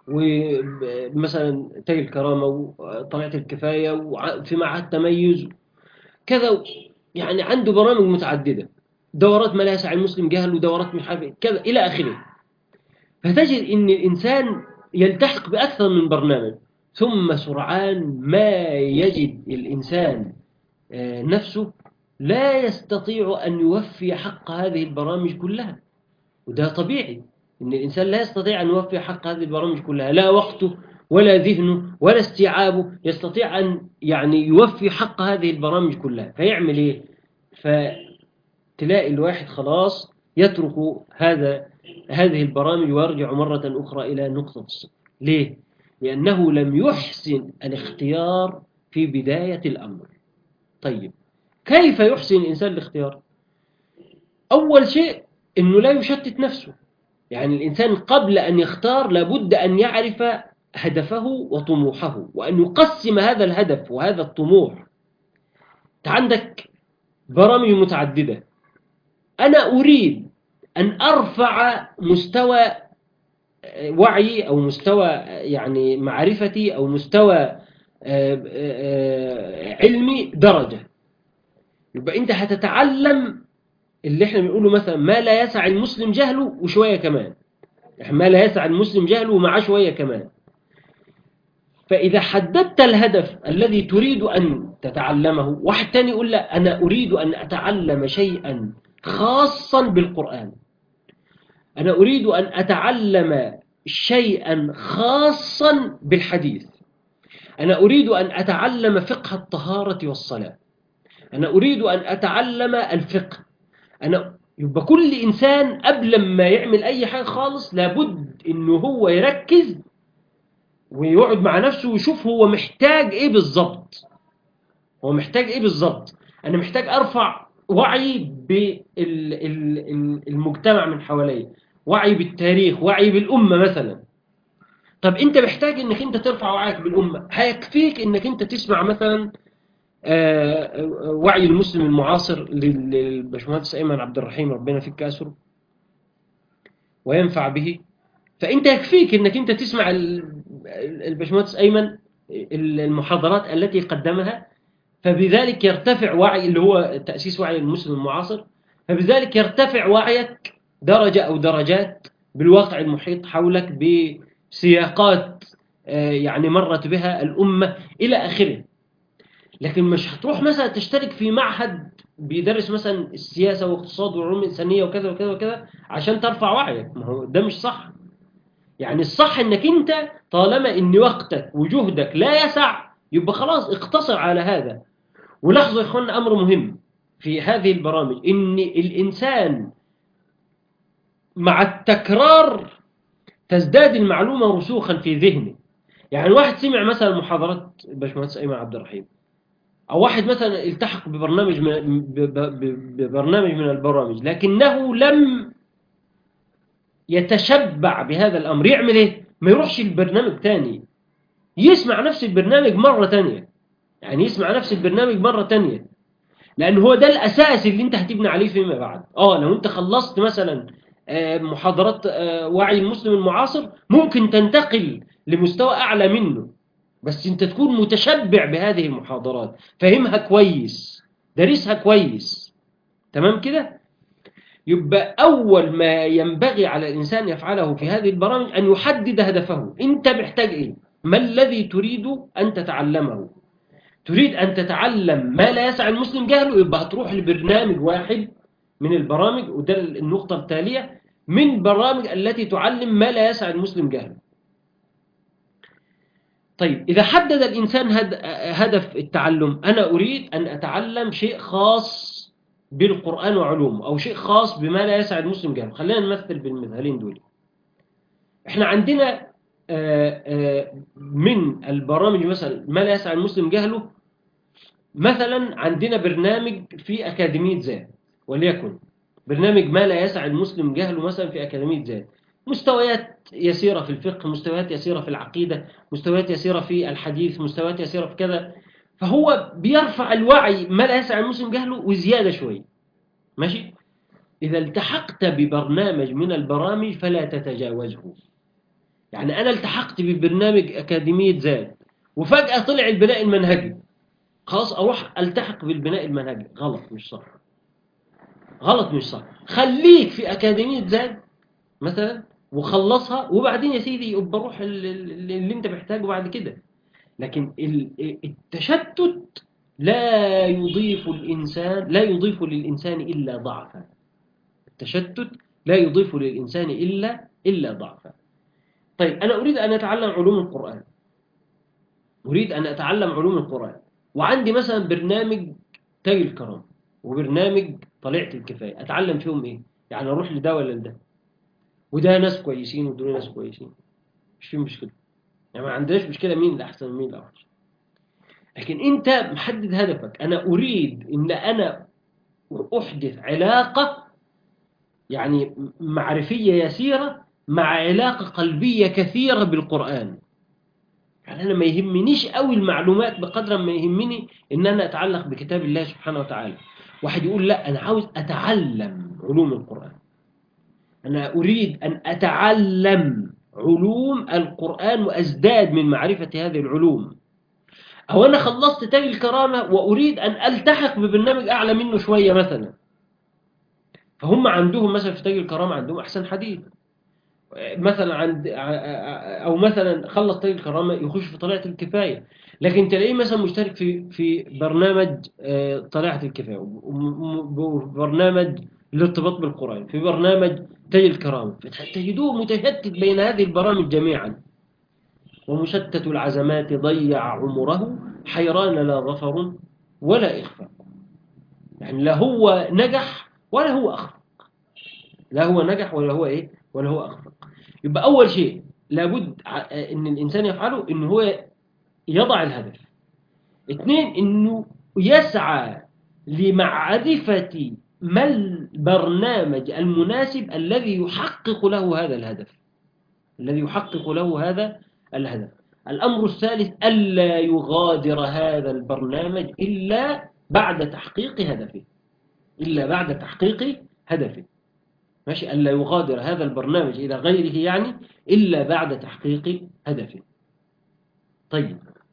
ومثلا تاج الكرامة وطلعت الكفاية وفي معهد تميز كذا، يعني عنده برامج متعددة، دورات ما لا يسع المسلم جهل، ودورات مش عارف إيه، كذا إلى آخره. فتجد إن الإنسان يلتحق بأكثر من برنامج، ثم سرعان ما يجد الإنسان آه، نفسه لا يستطيع أن يوفي حق هذه البرامج كلها. وده طبيعي، إن الإنسان لا يستطيع أن يوفي حق هذه البرامج كلها، لا وقته ولا ذهنه ولا استيعابه يستطيع أن يعني يوفي حق هذه البرامج كلها. فيعمل إيه؟ فتلاقي الواحد خلاص يترك هذا هذه البرامج ويرجع مرة أخرى إلى نقطة الصفر. ليه؟ لأنه لم يحسن الاختيار في بداية الأمر. طيب، كيف يحسن الإنسان الاختيار؟ أول شيء أنه لا يشتت نفسه. يعني الإنسان قبل أن يختار لابد أن يعرف هدفه وطموحه، وأن يقسم هذا الهدف وهذا الطموح. أنت عندك برامج متعددة، أنا أريد أن أرفع مستوى وعي أو مستوى يعني معرفتي أو مستوى علمي درجة. يبقى أنت هتتعلم اللي احنا بنقوله مثلا ما لا يسع المسلم جهله وشوية كمان، ما لا يسع المسلم جهله ومعاه شوية كمان. فإذا حددت الهدف الذي تريد أن تتعلمه، واحد تاني يقول لا أنا أريد أن أتعلم شيئا خاصا بالقرآن، أنا أريد أن أتعلم شيئا خاصا بالحديث، أنا أريد أن أتعلم فقه الطهارة والصلاة، أنا أريد أن أتعلم الفقه. أنا يبقى كل إنسان قبل ما يعمل أي حاجة خالص لابد إنه هو يركز ويقعد مع نفسه ويشوف هو محتاج إيه بالظبط. هو محتاج إيه بالظبط؟ أنا محتاج أرفع وعي بالمجتمع من حواليه، وعي بالتاريخ، وعي بالأمة مثلا. طب أنت محتاج إنك أنت ترفع وعيك بالأمة، هيكفيك إنك أنت تسمع مثلا آه، وعي المسلم المعاصر للباشمهندس أيمن عبد الرحيم، ربنا يفك أسره وينفع به. فأنت يكفيك إنك أنت تسمع الباشمهندس أيمن المحاضرات التي قدمها، فبذلك يرتفع وعي، اللي هو تأسيس وعي المسلم المعاصر، فبذلك يرتفع وعيك درجة أو درجات بالواقع المحيط حولك، بسياقات يعني مرت بها الأمة إلى آخره. لكن مش هتروح مثلا تشترك في معهد بيدرس مثلا السياسة واقتصاد وعلوم إنسانية وكذا وكذا وكذا عشان ترفع وعيك. ما هو ده مش صح. يعني الصح انك انت طالما ان وقتك وجهدك لا يسع يبقى خلاص اقتصر على هذا. ولاحظوا يا اخوانا امر مهم في هذه البرامج، ان الانسان مع التكرار تزداد المعلومة رسوخا في ذهنه. يعني واحد سمع مثلا محاضرات الباشمهندس ايمن عبد الرحيم، او واحد مثلا التحق ببرنامج من ببرنامج من البرامج لكنه لم يتشبع بهذا الامر، يعمل ايه؟ ما يروحش البرنامج تاني، يسمع نفس البرنامج مرة تانية. يعني يسمع نفس البرنامج مرة تانية، لأن هو ده الأساس اللي انت هتبني عليه فيما بعد. اه لو انت خلصت مثلا محاضرات وعي المسلم المعاصر ممكن تنتقل لمستوى أعلى منه، بس انت تكون متشبع بهذه المحاضرات، فهمها كويس، دارسها كويس، تمام كده. يبقى أول ما ينبغي على الإنسان يفعله في هذه البرامج أن يحدد هدفه. أنت محتاج إيه؟ ما الذي تريد أن تتعلمه؟ تريد أن تتعلم ما لا يسع المسلم جهله، يبقى هتروح لبرنامج واحد من البرامج، وده النقطة التالية من برامج التي تعلم ما لا يسع المسلم جهله. طيب، إذا حدد الإنسان هدف التعلم، أنا أريد أن أتعلم شيء خاص بالقرآن وعلومه، أو شيء خاص بما لا يسع المسلم جهله. خلينا نمثل بالمثالين دول. إحنا عندنا من البرامج مثلا ما لا يسع المسلم جهله، مثلا عندنا برنامج في أكاديمية ذات، وليكن برنامج ما لا يسع المسلم جهله مثلا في أكاديمية ذات، مستويات يسيرة في الفقه، مستويات يسيرة في العقيدة، مستويات يسيرة في الحديث، مستويات يسيرة في كذا. فهو بيرفع الوعي ما لا يسع المسلم جهله وزيادة شوي، ماشي. إذا التحقت ببرنامج من البرامج فلا تتجاوزه. يعني أنا التحقت ببرنامج أكاديمية زاد وفجأة طلع البناء المنهجي، خلاص أروح ألتحق بالبناء المنهجي؟ غلط، مش صح. غلط مش صح. خليك في أكاديمية زاد مثلا وخلصها، وبعدين يا سيدي يبقى روح ال- ال- اللي انت محتاجه بعد كده. لكن ال- التشتت لا يضيف الإنسان لا يضيف للإنسان إلا ضعفا. التشتت لا يضيف للإنسان إلا إلا ضعفا. طيب أنا أريد أن أتعلم علوم القرآن، أريد أن أتعلم علوم القرآن، وعندي مثلا برنامج تاج الكرام وبرنامج طليعة الكفاية، أتعلم فيهم إيه؟ يعني أروح لده ولا لده؟ وده ناس كويسين ودول ناس كويسين، مش في مشكلة، يعني ما عندناش مشكلة مين الأحسن ومين الأوحش. لكن أنت محدد هدفك، أنا أريد أن أنا أحدث علاقة يعني معرفية يسيرة مع علاقة قلبية كثيرة بالقرآن. يعني أنا ما يهمنيش قوي المعلومات بقدر ما يهمني إن أنا أتعلق بكتاب الله سبحانه وتعالى. واحد يقول لا أنا عاوز أتعلم علوم القرآن، أنا أريد أن أتعلم علوم القرآن وأزداد من معرفة هذه العلوم. أو أنا خلصت تاج الكرامة وأريد أن ألتحق ببرنامج أعلى منه شوية مثلا، فهم عندهم مثلا في تاج الكرامة عندهم أحسن حديث مثلا، عند او مثلا خلص طريق الكرامه يخش في طليعه الكفايه. لكن تلاقيه مثلا مشترك في في برنامج آه، طليعه الكفايه، وبرنامج الارتباط بالقران، في برنامج تاج الكرامه، فتجدوه متشتت بين هذه البرامج جميعا. ومشتت العزمات ضيع عمره، حيران لا ظفر ولا إخفاء. يعني لا هو نجح ولا هو أخفق، لا هو نجح ولا هو إيه ولا هو أخفق. يبقى أول شيء لابد أن الإنسان يفعله أنه هو يضع الهدف. اثنين، أنه يسعى لمعرفة ما البرنامج المناسب الذي يحقق له هذا الهدف، الذي يحقق له هذا الهدف. الأمر الثالث ألا يغادر هذا البرنامج إلا بعد تحقيق هدفه، إلا بعد تحقيق هدفه. ماشي، ألا يغادر هذا البرنامج إلى غيره يعني إلا بعد تحقيق هدفه. طيب،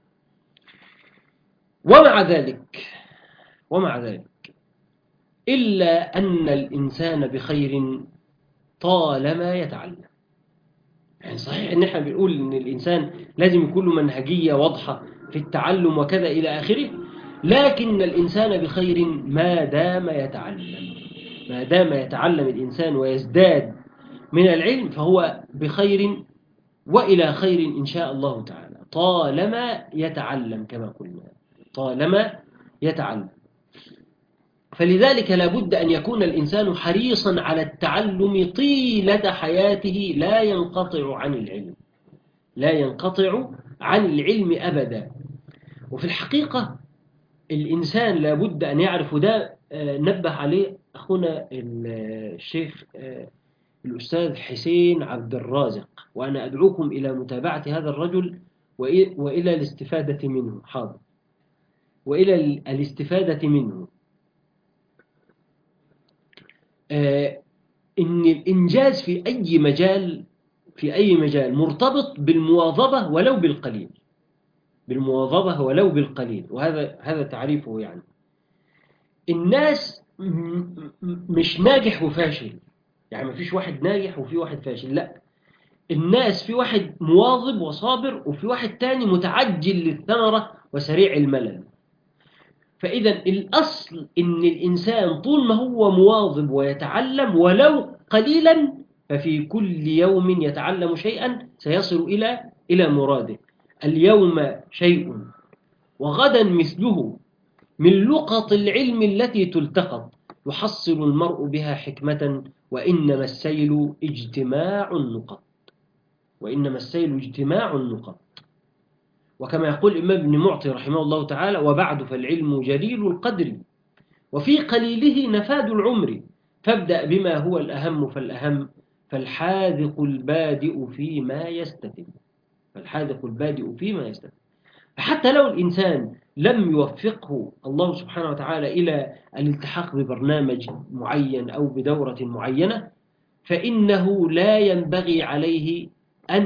ومع ذلك ومع ذلك إلا أن الإنسان بخير طالما يتعلم. يعني صحيح إن إحنا بنقول إن الإنسان لازم يكون له منهجية واضحة في التعلم وكذا إلى آخره، لكن الإنسان بخير ما دام يتعلم. ما دام يتعلم الإنسان ويزداد من العلم فهو بخير وإلى خير إن شاء الله تعالى، طالما يتعلم كما قلنا، طالما يتعلم. فلذلك لابد أن يكون الإنسان حريصا على التعلم طيلة حياته، لا ينقطع عن العلم، لا ينقطع عن العلم أبدا. وفي الحقيقة الإنسان لابد أن يعرف ده، نبه عليه أخونا الشيخ الأستاذ حسين عبد الرازق، وأنا أدعوكم إلى متابعة هذا الرجل وإلى الاستفادة منه. حاضر. وإلى الاستفادة منه. آه إن الإنجاز في أي مجال في أي مجال مرتبط بالمواظبة ولو بالقليل، بالمواظبة ولو بالقليل. وهذا هذا تعريفه. يعني الناس مش ناجح وفاشل، يعني ما فيش واحد ناجح وفي واحد فاشل، لا، الناس في واحد مواظب وصابر وفي واحد تاني متعجل للثمرة وسريع الملل. فإذا الأصل إن الإنسان طول ما هو مواظب ويتعلم ولو قليلا، ففي كل يوم يتعلم شيئا سيصل إلى إلى مراده. اليوم شيء وغدا مثله، من لقط العلم التي تلتقط، يحصل المرء بها حكمة، وإنما السيل اجتماع النقط، وإنما السيل اجتماع النقط. وكما يقول الإمام ابن معطي رحمه الله تعالى: وبعد فالعلم جليل القدر، وفي قليله نفاد العمر، فابدأ بما هو الأهم فالأهم، فالحاذق البادئ فيما يستتم، فالحاذق البادئ فيما يستتم. فحتى لو الإنسان لم يوفقه الله سبحانه وتعالى إلى الالتحاق ببرنامج معين أو بدورة معينة، فإنه لا ينبغي عليه أن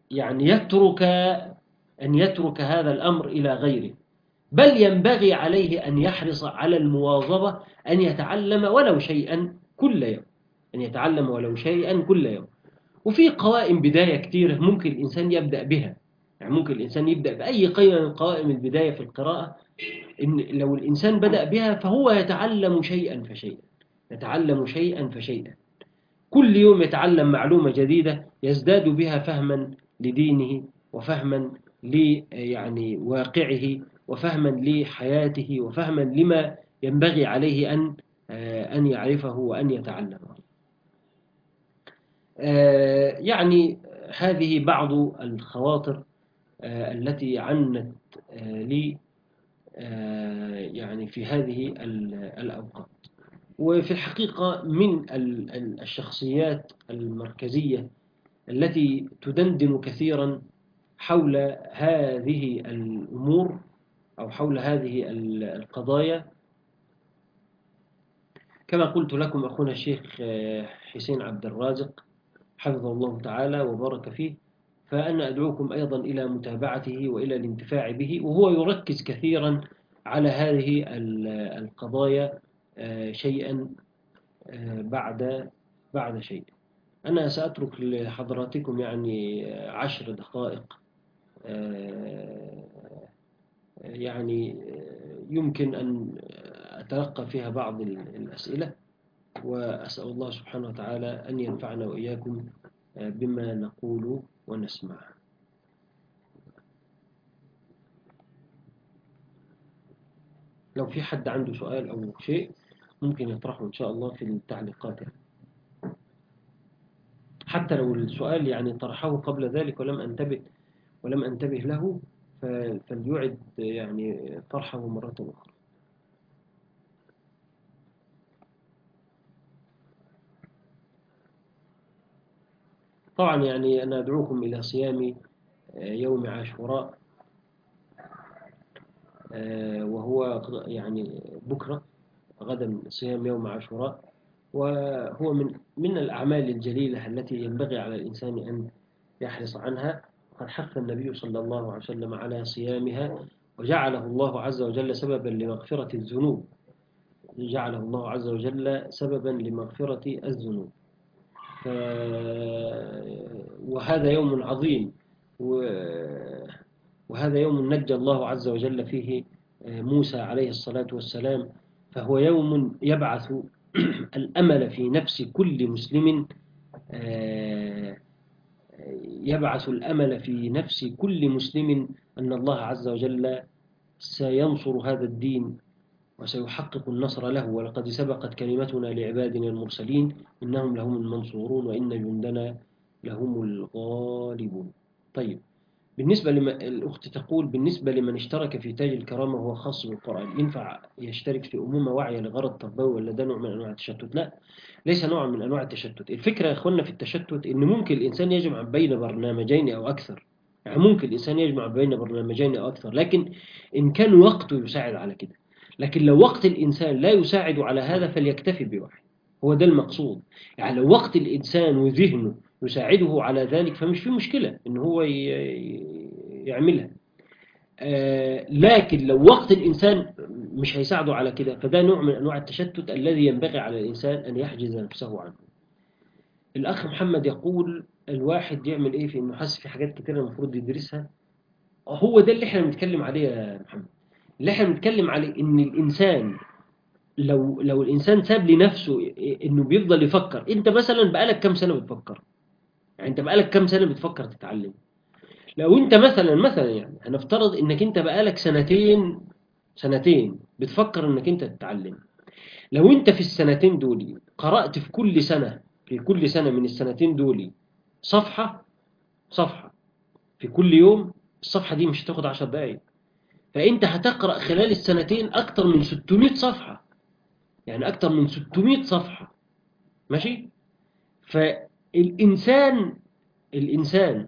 يعني يترك أن يترك هذا الأمر إلى غيره، بل ينبغي عليه أن يحرص على المواظبة، أن يتعلم ولو شيئا كل يوم، أن يتعلم ولو شيئا كل يوم. وفي قوائم بداية كتير ممكن الإنسان يبدأ بها، يعني ممكن الإنسان يبدأ بأي قيمة من قوائم البداية في القراءة. إن لو الإنسان بدأ بها فهو يتعلم شيئا فشيئا، يتعلم شيئا فشيئا، كل يوم يتعلم معلومة جديدة يزداد بها فهما لدينه، وفهما ل يعني واقعه، وفهما لحياته، وفهما لما ينبغي عليه أن أن يعرفه وأن يتعلمه. يعني هذه بعض الخواطر التي عنت لي يعني في هذه الأوقات. وفي الحقيقة من الشخصيات المركزية التي تدندن كثيرا حول هذه الأمور أو حول هذه القضايا، كما قلت لكم أخونا الشيخ حسين عبد الرازق حفظه الله تعالى وبارك فيه، فأنا أدعوكم أيضا إلى متابعته وإلى الانتفاع به، وهو يركز كثيرا على هذه القضايا شيئا بعد بعد شيء. أنا سأترك لحضراتكم يعني عشر دقائق يعني يمكن أن أتلقى فيها بعض الأسئلة، وأسأل الله سبحانه وتعالى أن ينفعنا وإياكم بما نقول ونسمع. لو في حد عنده سؤال أو شيء ممكن يطرحه إن شاء الله في التعليقات، يعني حتى لو السؤال يعني طرحه قبل ذلك ولم أنتبه ولم أنتبه له فليعد يعني طرحه مرة أخرى. طبعا يعني أنا أدعوكم إلى صيام يوم عاشوراء، وهو يعني بكرة غدا صيام يوم عاشوراء، وهو من من الأعمال الجليلة التي ينبغي على الإنسان أن يحرص عنها. قد حث النبي صلى الله عليه وسلم على صيامها، وجعله الله عز وجل سببا لمغفرة الذنوب، جعله الله عز وجل سببا لمغفرة الذنوب. وهذا يوم عظيم، وهذا يوم نجى الله عز وجل فيه موسى عليه الصلاة والسلام، فهو يوم يبعث الأمل في نفس كل مسلم، يبعث الأمل في نفس كل مسلم أن الله عز وجل سينصر هذا الدين وسيحقق النصر له، ولقد سبقت كلمتنا لعبادنا المرسلين إنهم لهم المنصورون وإن جندنا لهم الغالبون. طيب، بالنسبة لما الأخت تقول بالنسبة لمن اشترك في تاج الكرامة وهو خاص بالقرآن، ينفع يشترك في أمومة واعية لغرض تربوي ولا ده نوع من أنواع التشتت؟ لا، ليس نوع من أنواع التشتت. الفكرة يا أخوانا في التشتت إن ممكن الإنسان يجمع بين برنامجين أو أكثر، يعني ممكن الإنسان يجمع بين برنامجين أو أكثر، لكن إن كان وقته يساعد على كده. لكن لو وقت الإنسان لا يساعد على هذا فليكتفي بواحد، هو ده المقصود. يعني لو وقت الإنسان وذهنه يساعده على ذلك فمش في مشكلة إن هو يعملها. آه لكن لو وقت الإنسان مش هيساعده على كده فده نوع من أنواع التشتت الذي ينبغي على الإنسان أن يحجز نفسه عنه. الأخ محمد يقول الواحد يعمل إيه في إنه حاسس في حاجات كتيرة المفروض يدرسها؟ هو ده اللي احنا بنتكلم عليه يا محمد، اللي احنا بنتكلم عليه إن الإنسان لو لو الإنسان ساب لنفسه إنه بيفضل يفكر. أنت مثلا بقالك كم سنة بتفكر؟ يعني أنت بقالك كم سنة بتفكر تتعلم؟ لو أنت مثلا مثلا يعني هنفترض إنك أنت بقالك سنتين سنتين بتفكر إنك أنت تتعلم، لو أنت في السنتين دول قرأت في كل سنة في كل سنة من السنتين دول صفحة صفحة في كل يوم، الصفحة دي مش هتاخد عشر دقايق، فأنت هتقرأ خلال السنتين أكتر من ستمائة صفحة، يعني أكتر من ستمائة صفحة. ماشي؟ فالإنسان الإنسان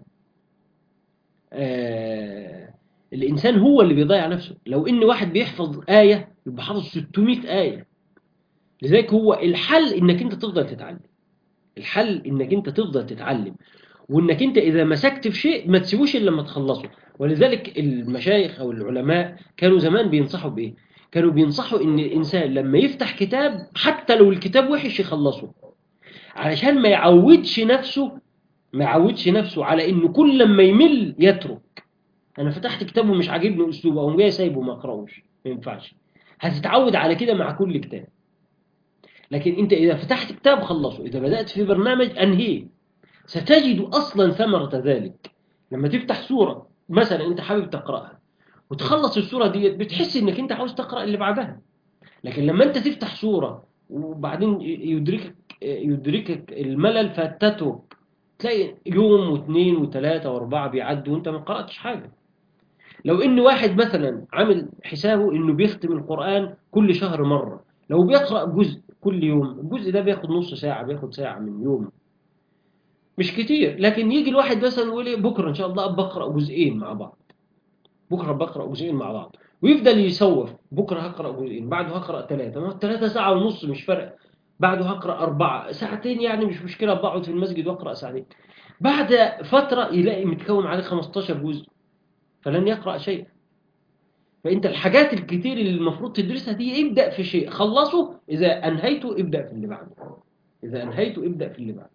آه الإنسان هو اللي بيضيع نفسه. لو إن واحد بيحفظ آية يبقى حافظ ستمائة آية. لذلك هو الحل إنك أنت تفضل تتعلم، الحل إنك أنت تفضل تتعلم. وإنك أنت إذا مسكت في شيء ما تسيبوش إلا لما تخلصه. ولذلك المشايخ أو العلماء كانوا زمان بينصحوا بإيه؟ كانوا بينصحوا إن الإنسان لما يفتح كتاب حتى لو الكتاب وحش يخلصه، علشان ما يعودش نفسه ما يعودش نفسه على إنه كل لما يمل يترك. أنا فتحت كتاب ومش عاجبني أسلوبه أقوم جاي سايبه ما أقرأوش، ما ينفعش. هتتعود على كده مع كل كتاب. لكن أنت إذا فتحت كتاب خلصه، إذا بدأت في برنامج أنهيه، ستجد أصلا ثمرة ذلك. لما تفتح سورة مثلا أنت حابب تقرأها وتخلص السورة دي بتحس إنك أنت عاوز تقرأ اللي بعدها. لكن لما أنت تفتح سورة وبعدين يدركك يدركك الملل فتترك، تلاقي يوم واثنين وثلاثة وأربعة بيعدوا وأنت ما قرأتش حاجة. لو إن واحد مثلا عامل حسابه إنه بيختم القرآن كل شهر مرة، لو بيقرأ جزء كل يوم، الجزء ده بياخد نص ساعة، بياخد ساعة من يوم، مش كتير. لكن يجي الواحد مثلا يقول إيه بكرة إن شاء الله بقرأ جزئين مع بعض، بكرة بقرأ جزئين مع بعض، ويفضل يسوف، بكرة هقرأ جزئين، بعده هقرأ ثلاثة، ما هو الثلاثة ساعة ونص مش فرق، بعده هقرأ أربعة ساعتين، يعني مش مشكلة بقعد في المسجد وأقرأ ساعتين. بعد فترة يلاقي متكون عليه خمستاشر جزء، فلن يقرأ شيء. فأنت الحاجات الكتير اللي المفروض تدرسها دي ابدأ في شيء خلصه، إذا أنهيته ابدأ في اللي بعده، إذا أنهيته ابدأ في اللي بعده.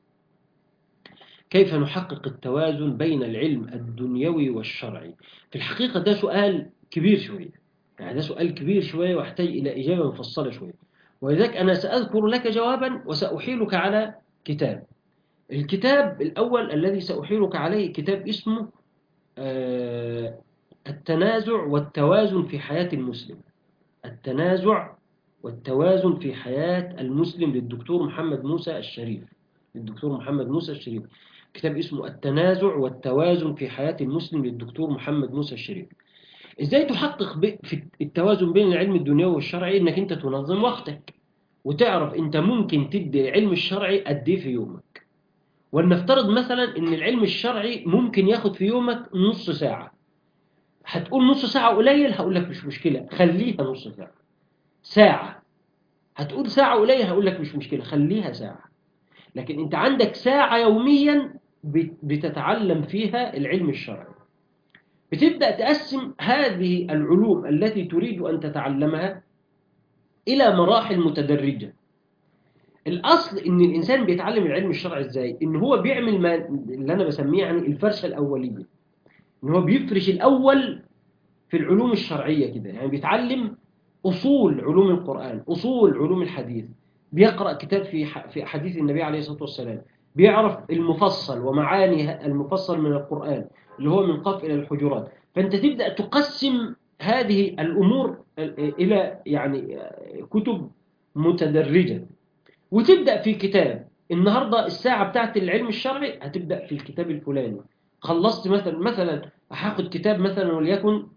كيف نحقق التوازن بين العلم الدنيوي والشرعي؟ في الحقيقة ده سؤال كبير شوية، يعني ده سؤال كبير شوية ويحتاج إلى إجابة مفصلة شوية. ولذلك أنا سأذكر لك جوابا وسأحيلك على كتاب. الكتاب الأول الذي سأحيلك عليه كتاب اسمه آه، التنازع والتوازن في حياة المسلم. التنازع والتوازن في حياة المسلم للدكتور محمد موسى الشريف. للدكتور محمد موسى الشريف كتاب اسمه التنازع والتوازن في حياة المسلم للدكتور محمد موسى الشريف. ازاي تحقق في التوازن بين العلم الدنيوي والشرعي؟ انك انت تنظم وقتك وتعرف انت ممكن تدي العلم الشرعي قد ايه في يومك. ولنفترض مثلا ان العلم الشرعي ممكن ياخد في يومك نص ساعة. هتقول نص ساعة قليل، هقول لك مش مشكلة خليها نص ساعة. ساعة، هتقول ساعة قليل، هقول لك مش مشكلة خليها ساعة. لكن انت عندك ساعة يوميا بتتعلم فيها العلم الشرعي. بتبدأ تقسم هذه العلوم التي تريد أن تتعلمها إلى مراحل متدرجة. الأصل إن الإنسان بيتعلم العلم الشرعي إزاي؟ إن هو بيعمل ما اللي أنا بسميه يعني الفرشة الأولية. إن هو بيفرش الأول في العلوم الشرعية كده، يعني بيتعلم أصول علوم القرآن، أصول علوم الحديث، بيقرأ كتاب في في حديث النبي عليه الصلاة والسلام، بيعرف المفصل ومعاني المفصل من القرآن اللي هو من قاف إلى الحجرات. فأنت تبدأ تقسم هذه الأمور إلى يعني كتب متدرجة، وتبدأ في كتاب. النهاردة الساعة بتاعت العلم الشرعي هتبدأ في الكتاب الفلاني. خلصت مثلا مثلا هاخد كتاب مثلا وليكن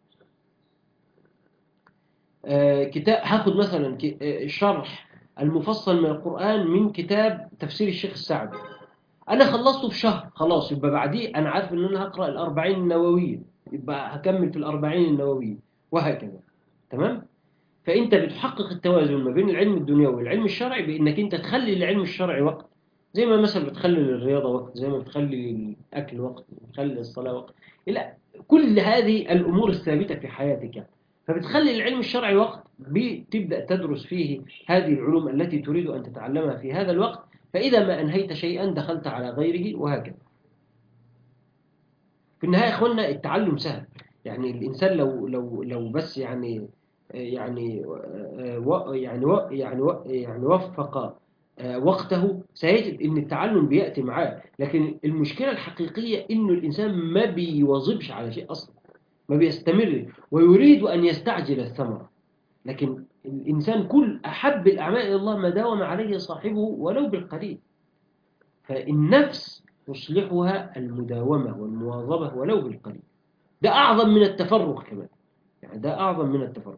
آه، كتاب، هاخد مثلا ك- آه، شرح المفصل من القرآن من كتاب تفسير الشيخ السعدي. أنا خلصته في شهر، خلاص يبقى بعديه أنا عارف إن أنا هقرأ الأربعين النووية، يبقى هكمل في الأربعين النووية وهكذا. تمام؟ فأنت بتحقق التوازن ما بين العلم الدنيوي والعلم الشرعي بإنك أنت تخلي العلم الشرعي وقت، زي ما مثلا بتخلي للرياضة وقت، زي ما بتخلي للأكل وقت، بتخلي للصلاة وقت، إلى كل هذه الأمور الثابتة في حياتك يعني. فبتخلي العلم الشرعي وقت بتبدأ تدرس فيه هذه العلوم التي تريد أن تتعلمها في هذا الوقت، فإذا ما أنهيت شيئا دخلت على غيره وهكذا. في النهاية يا إخوانا التعلم سهل، يعني الإنسان لو لو لو بس يعني يعني و- يعني و- يعني و- يعني وفق آه، وقته سيجد ان التعلم بياتي معاه. لكن المشكله الحقيقيه انه الانسان ما بيواظبش على شيء اصلا، ما بيستمر ويريد ان يستعجل الثمره. لكن الانسان كل احب الاعمال الى الله ما داوم عليه صاحبه ولو بالقليل. فالنفس تصلحها المداومه والمواظبه ولو بالقليل. ده اعظم من التفرغ كمان، يعني ده اعظم من التفرغ.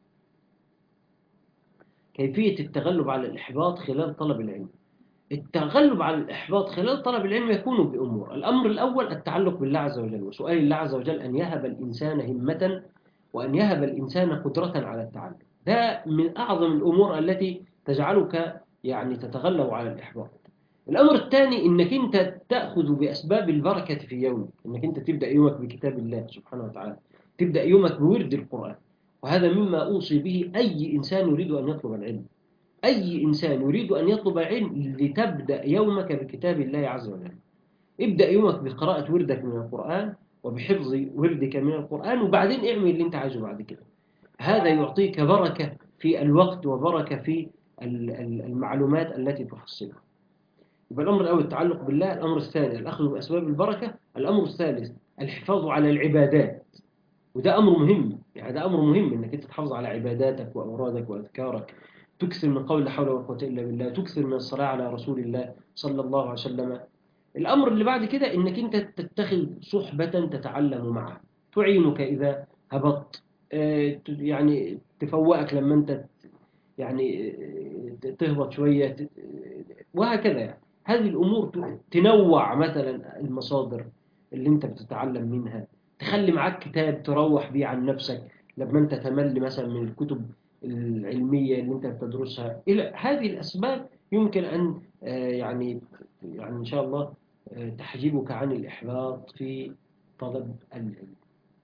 كيفية التغلب على الإحباط خلال طلب العلم. التغلب على الإحباط خلال طلب العلم يكون بأمور. الأمر الأول التعلق بالله عز وجل، وسؤال الله عز وجل أن يهب الإنسان همة وأن يهب الإنسان قدرة على التعلم. ده من أعظم الأمور التي تجعلك يعني تتغلب على الإحباط. الأمر الثاني إنك أنت تأخذ بأسباب البركة في يومك، إنك أنت تبدأ يومك بكتاب الله سبحانه وتعالى، تبدأ يومك بورد القرآن. وهذا مما أوصي به أي إنسان يريد أن يطلب العلم. أي إنسان يريد أن يطلب العلم لتبدأ يومك بكتاب الله عز وجل. ابدأ يومك بقراءة وردك من القرآن وبحفظ وردك من القرآن، وبعدين اعمل اللي أنت عايزه بعد كده. هذا يعطيك بركة في الوقت وبركة في المعلومات التي تحصلها. يبقى الأمر الأول التعلق بالله، الأمر الثاني الأخذ بأسباب البركة، الأمر الثالث الحفاظ على العبادات. وده أمر مهم، يعني ده أمر مهم إنك أنت تحافظ على عباداتك وأورادك وأذكارك، تكثر من قول لا حول ولا قوة إلا بالله، تكثر من الصلاة على رسول الله صلى الله عليه وسلم. الأمر اللي بعد كده إنك أنت تتخذ صحبة تتعلم معها تعينك إذا هبطت، آه، يعني تفوقك لما أنت يعني تهبط شوية، وهكذا. يعني هذه الأمور تنوع مثلا المصادر اللي أنت بتتعلم منها، تخلي معاك كتاب تروح بيه عن نفسك لما أنت تمل مثلا من الكتب العلمية اللي أنت بتدرسها. إلى هذه الأسباب يمكن أن يعني يعني إن شاء الله تحجبك عن الإحباط في طلب العلم.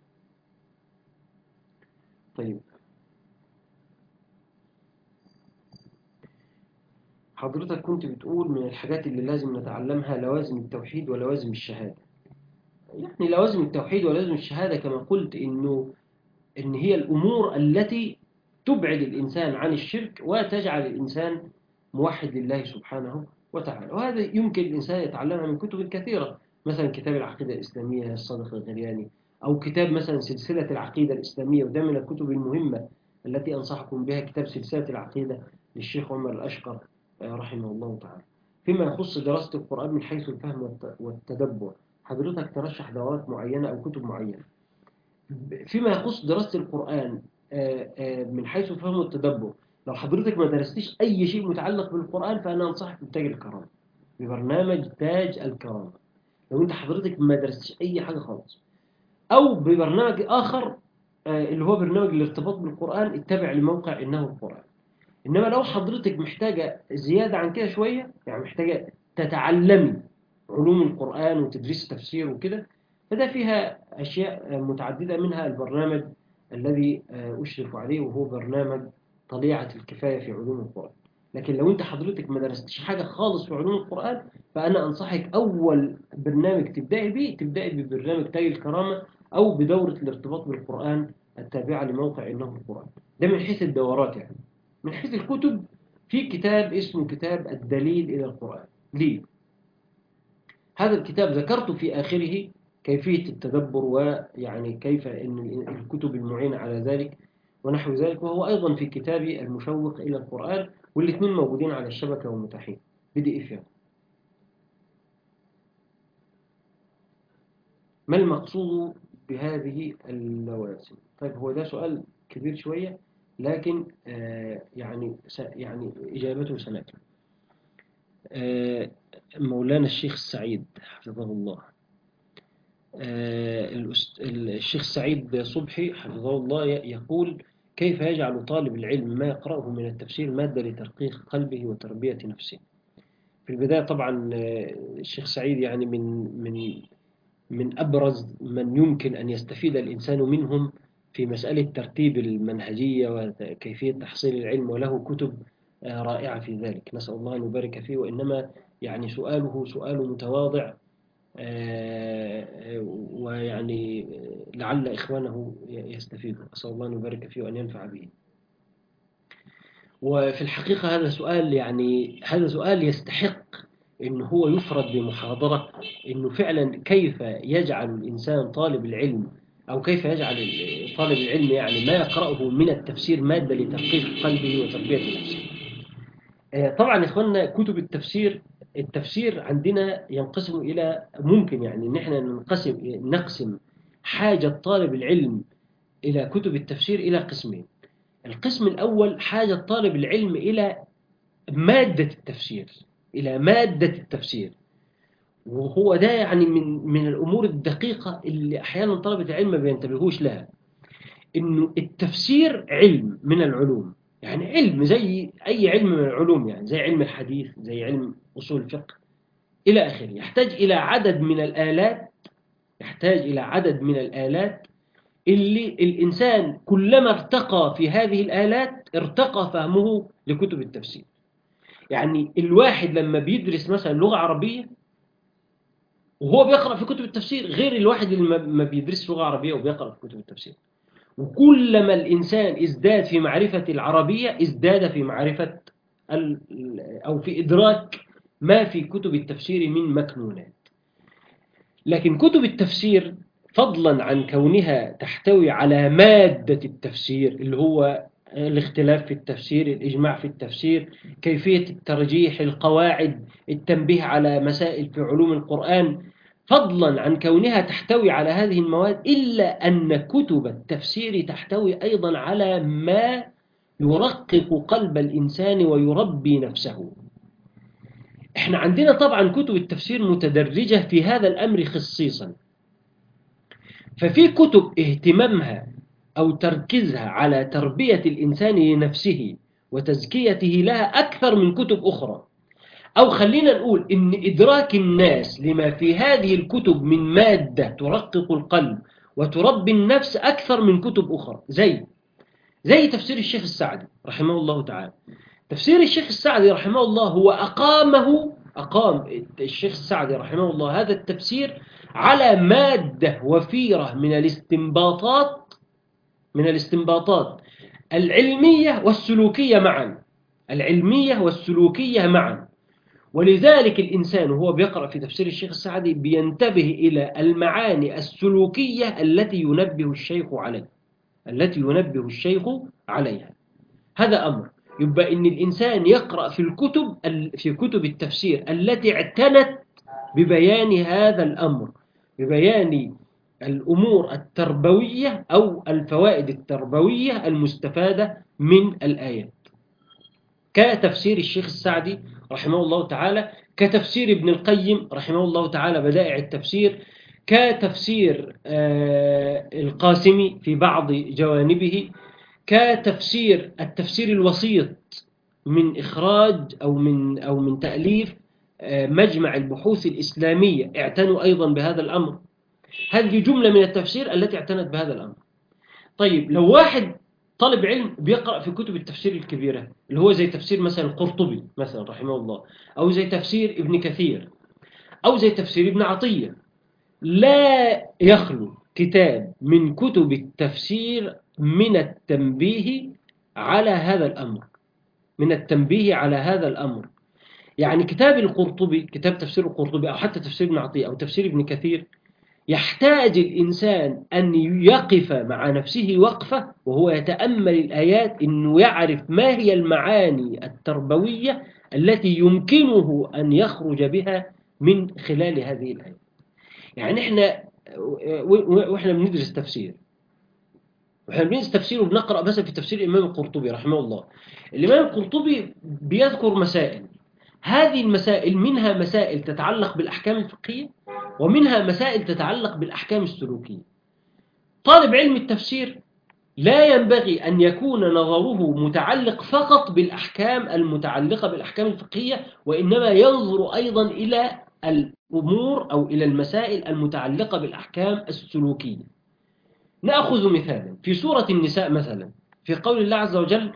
طيب، حضرتك كنت بتقول من الحاجات اللي لازم نتعلمها لوازم التوحيد ولوازم الشهادة. يعني لوازم التوحيد ولوازم الشهادة كما قلت إنه إن هي الأمور التي تبعد الإنسان عن الشرك وتجعل الإنسان موحد لله سبحانه وتعالى. وهذا يمكن الإنسان يتعلمها من كتب كثيرة، مثلا كتاب العقيدة الإسلامية للصادق الغرياني، أو كتاب مثلا سلسلة العقيدة الإسلامية، وده من الكتب المهمة التي أنصحكم بها، كتاب سلسلة العقيدة للشيخ عمر الأشقر رحمه الله تعالى. فيما يخص دراسة القرآن من حيث الفهم والتدبر، حضرتك ترشح دورات معينة أو كتب معينة. فيما يخص دراسة القرآن من حيث الفهم والتدبر، لو حضرتك ما درستيش أي شيء متعلق بالقرآن فأنا أنصحك بتاج الكرامة، ببرنامج تاج الكرامة. لو أنت حضرتك ما درستيش أي حاجة خالص، أو ببرنامج آخر اللي هو برنامج الارتباط بالقرآن، اتبع لموقع إنه القرآن. إنما لو حضرتك محتاجة زيادة عن كده شوية، يعني محتاجة تتعلمي علوم القرآن وتدريس تفسير وكده، فده فيها أشياء متعددة، منها البرنامج الذي أشرف عليه وهو برنامج طليعة الكفاية في علوم القرآن. لكن لو أنت حضرتك ما درستش حاجة خالص في علوم القرآن، فأنا أنصحك أول برنامج تبدأي به تبدأي ببرنامج تاج الكرامة، أو بدورة الارتباط بالقرآن التابعة لموقع إنه القرآن. ده من حيث الدورات. يعني من حيث الكتب، في كتاب اسمه كتاب الدليل إلى القرآن. ليه؟ هذا الكتاب ذكرت في آخره كيفية التدبر، ويعني كيف أن الكتب المعينة على ذلك ونحو ذلك، وهو أيضا في كتابي المشوق إلى القرآن، والاثنين موجودين على الشبكة ومتاحين بي دي إف. يعني ما المقصود بهذه اللوازم؟ طيب، هو ده سؤال كبير شوية، لكن آه يعني يعني إجابته سنأتي. آه مولانا الشيخ السعيد حفظه الله، الشيخ سعيد صبحي حفظه الله يقول: كيف يجعل طالب العلم ما يقرأه من التفسير مادة لترقيق قلبه وتربية نفسه؟ في البداية طبعا الشيخ سعيد يعني من من من أبرز من يمكن أن يستفيد الإنسان منهم في مسألة ترتيب المنهجية وكيفية تحصيل العلم، وله كتب رائعة في ذلك، نسأل الله أن يبارك فيه. وإنما يعني سؤاله سؤال متواضع، ويعني لعل إخوانه يستفيدوا، أسأل الله أن يبارك فيه وأن ينفع به. وفي الحقيقة هذا سؤال يعني هذا سؤال يستحق إنه هو يفرد بمحاضرة، إنه فعلا كيف يجعل الإنسان طالب العلم، أو كيف يجعل طالب العلم يعني ما يقرأه من التفسير مادة لترقيق قلبه وتربية نفسه. طبعا يا إخواننا، كتب التفسير التفسير عندنا ينقسم إلى، ممكن يعني إن إحنا نقسم نقسم حاجة طالب العلم إلى كتب التفسير إلى قسمين. القسم الأول حاجة طالب العلم إلى مادة التفسير، إلى مادة التفسير، وهو ده يعني من من الأمور الدقيقة اللي أحيانا طلبة العلم ما بينتبهوش لها، إنه التفسير علم من العلوم، يعني علم زي أي علم من العلوم، يعني زي علم الحديث، زي علم أصول الفقه، إلى آخره. يحتاج إلى عدد من الآلات، يحتاج إلى عدد من الآلات اللي الإنسان كلما ارتقى في هذه الآلات ارتقى فهمه لكتب التفسير. يعني الواحد لما بيدرس مثلا لغة عربية وهو بيقرأ في كتب التفسير غير الواحد اللي ما بيدرس لغة عربية وبيقرأ في كتب التفسير. وكلما الإنسان ازداد في معرفة العربية ازداد في معرفة أو في إدراك ما في كتب التفسير من مكنونات. لكن كتب التفسير فضلا عن كونها تحتوي على مادة التفسير اللي هو الاختلاف في التفسير، الإجماع في التفسير، كيفية الترجيح، القواعد، التنبيه على مسائل في علوم القرآن، فضلا عن كونها تحتوي على هذه المواد، إلا أن كتب التفسير تحتوي أيضا على ما يرقق قلب الإنسان ويربي نفسه. احنا عندنا طبعا كتب التفسير متدرجة في هذا الأمر خصيصا، ففي كتب اهتمامها أو تركيزها على تربية الإنسان لنفسه وتزكيته لها أكثر من كتب أخرى، أو خلينا نقول إن إدراك الناس لما في هذه الكتب من مادة ترقق القلب وتربي النفس أكثر من كتب أخرى. زي زي تفسير الشيخ السعدي رحمه الله تعالى. تفسير الشيخ السعدي رحمه الله هو أقامه أقام الشيخ السعدي رحمه الله هذا التفسير على مادة وفيرة من الاستنباطات من الاستنباطات العلمية والسلوكية معا العلمية والسلوكية معا. ولذلك الإنسان وهو بيقرأ في تفسير الشيخ السعدي بينتبه إلى المعاني السلوكية التي ينبه الشيخ عليه التي ينبه الشيخ عليها. هذا أمر. يبقى إن الإنسان يقرأ في الكتب في كتب التفسير التي اعتنت ببيان هذا الأمر، ببيان الأمور التربوية أو الفوائد التربوية المستفادة من الآيات، كتفسير الشيخ السعدي رحمه الله تعالى، كتفسير ابن القيم رحمه الله تعالى بدائع التفسير، كتفسير القاسمي في بعض جوانبه، كتفسير التفسير الوسيط من إخراج أو من أو من تأليف مجمع البحوث الإسلامية اعتنوا أيضا بهذا الأمر. هذه جملة من التفسير التي اعتنت بهذا الأمر. طيب لو واحد طالب علم بيقرأ في كتب التفسير الكبيرة اللي هو زي تفسير مثلا القرطبي مثلا رحمه الله، أو زي تفسير ابن كثير، أو زي تفسير ابن عطية، لا يخلو كتاب من كتب التفسير من التنبيه على هذا الأمر من التنبيه على هذا الأمر. يعني كتاب القرطبي، كتاب تفسير القرطبي، أو حتى تفسير ابن عطية أو تفسير ابن كثير، يحتاج الإنسان أن يقف مع نفسه وقفة وهو يتأمل الآيات، إنه يعرف ما هي المعاني التربوية التي يمكنه أن يخرج بها من خلال هذه الآيات. يعني إحنا وإحنا بندرس تفسير وإحنا بندرس تفسير وبنقرأ مثلا في تفسير الإمام القرطبي رحمه الله، الإمام القرطبي بيذكر مسائل، هذه المسائل منها مسائل تتعلق بالأحكام الفقهية ومنها مسائل تتعلق بالأحكام السلوكية. طالب علم التفسير لا ينبغي أن يكون نظره متعلق فقط بالأحكام المتعلقة بالأحكام الفقهية، وإنما ينظر أيضا إلى الأمور أو إلى المسائل المتعلقة بالأحكام السلوكية. نأخذ مثالا في سورة النساء مثلا، في قول الله عز وجل: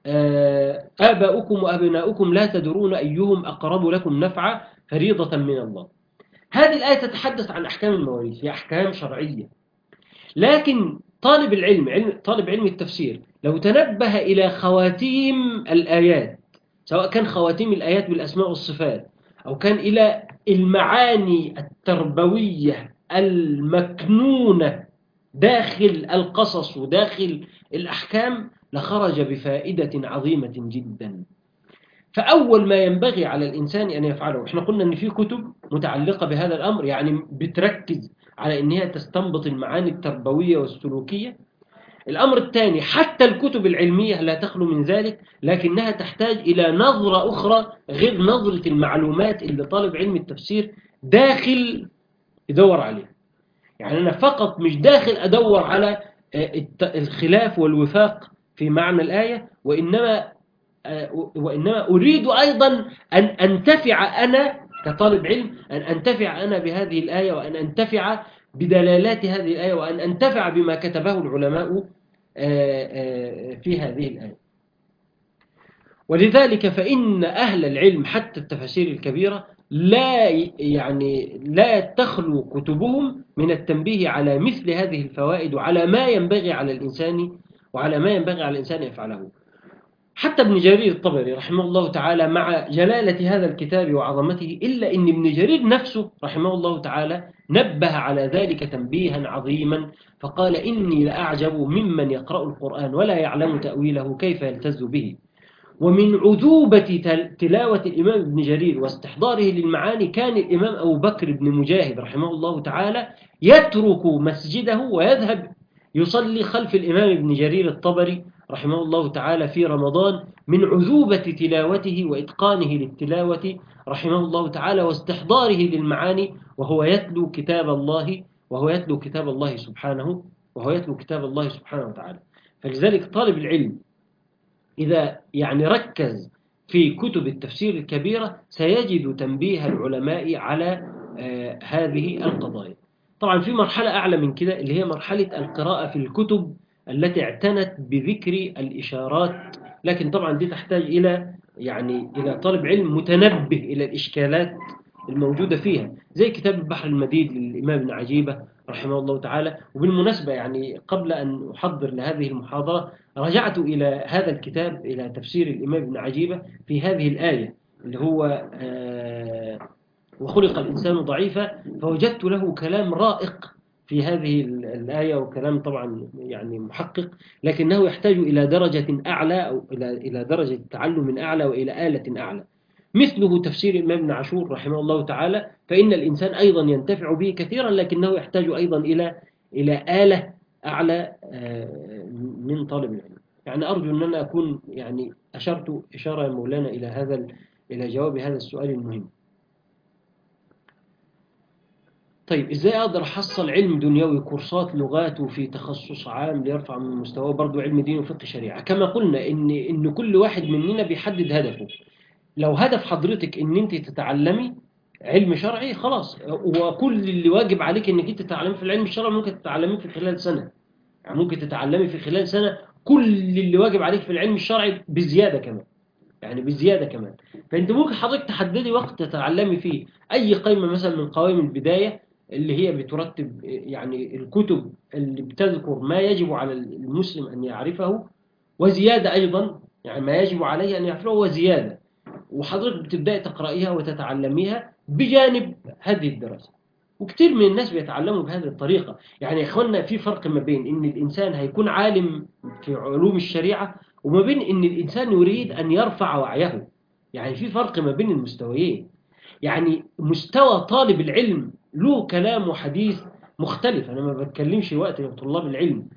آباؤكم وأبناؤكم لا تدرون أيهم أقرب لكم نفعا فريضة من الله. هذه الآية تتحدث عن أحكام المواريث، هي أحكام شرعية، لكن طالب العلم علم طالب علم التفسير لو تنبه إلى خواتيم الآيات، سواء كان خواتيم الآيات بالأسماء والصفات أو كان إلى المعاني التربوية المكنونة داخل القصص وداخل الأحكام، لخرج بفائدة عظيمة جدا. فأول ما ينبغي على الإنسان أن يفعله، إحنا قلنا أن في كتب متعلقة بهذا الأمر، يعني بتركز على أنها تستنبط المعاني التربوية والسلوكية. الأمر الثاني، حتى الكتب العلمية لا تخلو من ذلك، لكنها تحتاج إلى نظرة أخرى غير نظرة المعلومات اللي طالب علم التفسير داخل يدور عليها. يعني أنا فقط مش داخل أدور على الخلاف والوفاق في معنى الآية، وإنما وإنما أريد أيضا أن أنتفع أنا كطالب علم أن أنتفع أنا بهذه الآية، وأن أنتفع بدلالات هذه الآية، وأن أنتفع بما كتبه العلماء في هذه الآية. ولذلك فإن أهل العلم حتى التفاسير الكبيرة لا يعني لا تخلو كتبهم من التنبيه على مثل هذه الفوائد، وعلى ما ينبغي على الإنسان وعلى ما ينبغي على الإنسان يفعله. حتى ابن جرير الطبري رحمه الله تعالى مع جلالة هذا الكتاب وعظمته، إلا أن ابن جرير نفسه رحمه الله تعالى نبه على ذلك تنبيها عظيما، فقال: إني لأعجب ممن يقرأ القرآن ولا يعلم تأويله كيف يلتز به. ومن عذوبة تلاوة الإمام ابن جرير واستحضاره للمعاني كان الإمام أبو بكر بن مجاهد رحمه الله تعالى يترك مسجده ويذهب يصلي خلف الإمام ابن جرير الطبري رحمه الله تعالى في رمضان، من عذوبة تلاوته وإتقانه للتلاوة رحمه الله تعالى واستحضاره للمعاني، وهو يتلو كتاب الله وهو يتلو كتاب الله سبحانه وهو يتلو كتاب الله سبحانه وتعالى. فلذلك طالب العلم إذا يعني ركز في كتب التفسير الكبيرة سيجد تنبيه العلماء على آه هذه القضايا. طبعا في مرحلة أعلى من كده اللي هي مرحلة القراءة في الكتب التي اعتنت بذكر الإشارات، لكن طبعا دي تحتاج إلى يعني إلى طالب علم متنبه إلى الإشكالات الموجودة فيها، زي كتاب البحر المديد للإمام ابن عجيبة رحمه الله تعالى. وبالمناسبة يعني قبل أن أحضر لهذه المحاضرة رجعت إلى هذا الكتاب، إلى تفسير الإمام ابن عجيبة في هذه الآية اللي هو آه وخلق الإنسان ضعيفا، فوجدت له كلام رائق في هذه الآية، وكلام طبعا يعني محقق، لكنه يحتاج إلى درجة أعلى أو إلى إلى درجة تعلم أعلى وإلى آلة أعلى. مثله تفسير الإمام ابن عاشور رحمه الله تعالى، فإن الإنسان أيضا ينتفع به كثيرا، لكنه يحتاج أيضا إلى إلى آلة أعلى من طالب العلم. يعني أرجو أن أنا أكون يعني أشرت إشارة يا مولانا إلى هذا إلى جواب هذا السؤال المهم. طيب إزاي أقدر أحصل علم دنيوي، كورسات لغات وفي تخصص عام ليرفع من مستواه برضه علم دين وفقه شريعة؟ كما قلنا إن إن كل واحد مننا بيحدد هدفه. لو هدف حضرتك إن أنت تتعلمي علم شرعي خلاص، وكل اللي واجب عليك إنك أنت تتعلمي في العلم الشرعي ممكن تتعلميه في خلال سنة، يعني ممكن تتعلمي في خلال سنة كل اللي واجب عليك في العلم الشرعي بزيادة كمان، يعني بزيادة كمان. فأنت ممكن حضرتك تحددي وقت تتعلمي فيه أي قائمة مثلا من قوائم البداية اللي هي بترتب يعني الكتب اللي بتذكر ما يجب على المسلم أن يعرفه، وزيادة أيضا يعني ما يجب عليه أن يعرفه وزيادة، وحضرتك بتبدأي تقرأيها وتتعلميها بجانب هذه الدراسة. وكثير من الناس بيتعلموا بهذه الطريقة. يعني يا إخوانا في فرق ما بين إن الإنسان هيكون عالم في علوم الشريعة وما بين إن الإنسان يريد أن يرفع وعيه. يعني في فرق ما بين المستويين. يعني مستوى طالب العلم له كلام وحديث مختلف. أنا ما بتكلمش وقت طلاب العلم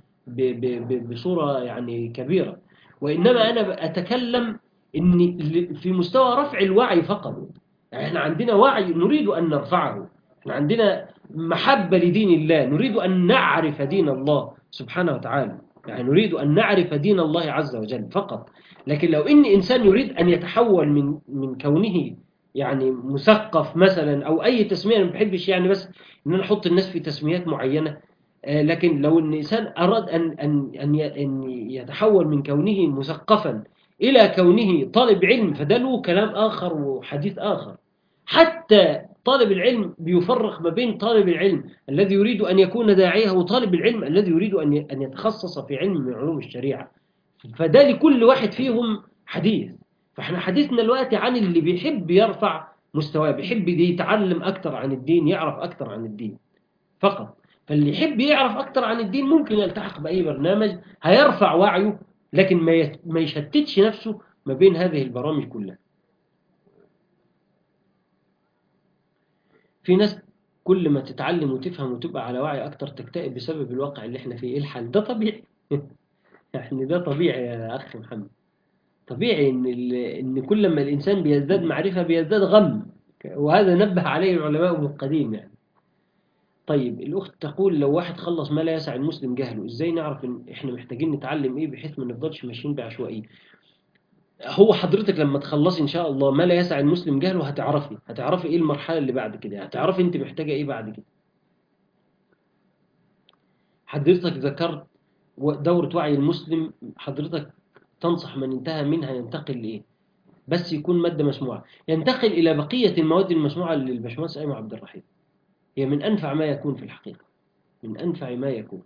بصورة يعني كبيرة، وإنما أنا أتكلم إن في مستوى رفع الوعي فقط. يعني إحنا عندنا وعي نريد أن نرفعه، إحنا عندنا محبة لدين الله، نريد أن نعرف دين الله سبحانه وتعالى، يعني نريد أن نعرف دين الله عز وجل فقط. لكن لو إن إنسان يريد أن يتحول من من كونه يعني مثقف مثلا أو أي تسمية، أنا ما بحبش يعني بس إن أنا أحط الناس في تسميات معينة، لكن لو الإنسان أراد أن أن أن يتحول من كونه مثقفا إلى كونه طالب علم فده له كلام آخر وحديث آخر. حتى طالب العلم بيفرق ما بين طالب العلم الذي يريد أن يكون داعية وطالب العلم الذي يريد أن يتخصص في علم من علوم الشريعة، فده لكل واحد فيهم حديث. فاحنا حديثنا دلوقتي عن اللي بيحب يرفع مستواه، بيحب يتعلم أكتر عن الدين، يعرف أكتر عن الدين فقط. فاللي يحب يعرف أكتر عن الدين ممكن يلتحق بأي برنامج هيرفع وعيه، لكن ما يشتتش نفسه ما بين هذه البرامج كلها. في ناس كل ما تتعلم وتفهم وتبقى على وعي أكتر تكتئب بسبب الواقع اللي احنا فيه. إيه الحل؟ ده طبيعي. يعني ده طبيعي يا أخي محمد، طبيعي إن إن كل ما الإنسان بيزداد معرفة بيزداد غم، وهذا نبه عليه العلماء من القديم يعني. طيب الأخت تقول لو واحد خلص ما لا يسع المسلم جهله، إزاي نعرف إن إحنا محتاجين نتعلم إيه بحيث ما نفضلش ماشيين بعشوائية؟ هو حضرتك لما تخلصي ان شاء الله ما لا يسع المسلم جهله هتعرفي هتعرفي ايه المرحله اللي بعد كده، هتعرفي انت محتاجه ايه بعد كده. حضرتك ذكرت دوره وعي المسلم، حضرتك تنصح من انتهى منها ينتقل لايه؟ بس يكون ماده مسموعه، ينتقل الى بقيه المواد المسموعه للباشمهندس ايمن عبد الرحيم. هي من انفع ما يكون في الحقيقه، من انفع ما يكون.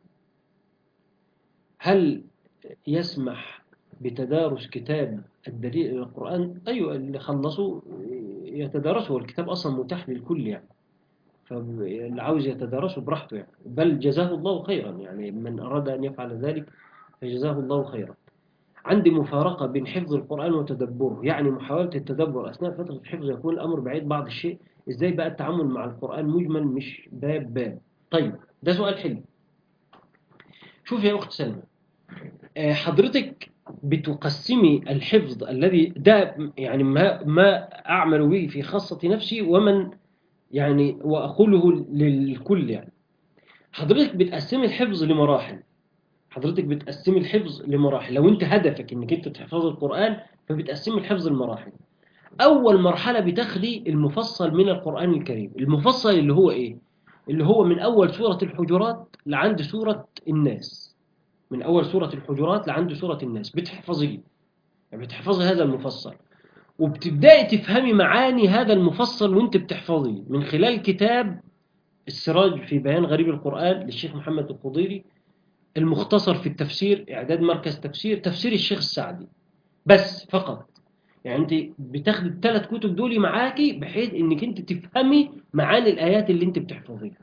هل يسمح بتدارس كتاب الدليل إلى القرآن؟ أيوة، اللي خلصوا يتدارسوا، الكتاب أصلا متاح للكل يعني، فاللي عاوز يتدارسه براحته يعني، بل جزاه الله خيرا يعني، من أراد أن يفعل ذلك فجزاه الله خيرا. عندي مفارقة بين حفظ القرآن وتدبره، يعني محاولة التدبر أثناء فترة الحفظ يكون الأمر بعيد بعض الشيء. إزاي بقى التعامل مع القرآن مجمل مش باب باب؟ طيب ده سؤال حلو. شوف يا أخت سلمى، حضرتك بتقسمي الحفظ الذي ده يعني ما ما أعمل به في خاصة نفسي ومن يعني وأقوله للكل يعني. حضرتك بتقسمي الحفظ لمراحل، حضرتك بتقسمي الحفظ لمراحل. لو أنت هدفك إنك أنت تحفظ القرآن فبتقسمي الحفظ لمراحل. أول مرحلة بتاخدي المفصل من القرآن الكريم. المفصل اللي هو إيه؟ اللي هو من أول سورة الحجرات لعند سورة الناس، من أول سورة الحجرات لعند سورة الناس بتحفظيه، يعني بتحفظي هذا المفصل، وبتبدأي تفهمي معاني هذا المفصل وانت بتحفظيه من خلال كتاب السراج في بيان غريب القرآن للشيخ محمد الخضيري، المختصر في التفسير إعداد مركز تفسير، تفسير الشيخ السعدي، بس فقط. يعني انت بتاخدي الثلاث كتب دول معاكي بحيث انك انت تفهمي معاني الآيات اللي انت بتحفظيها.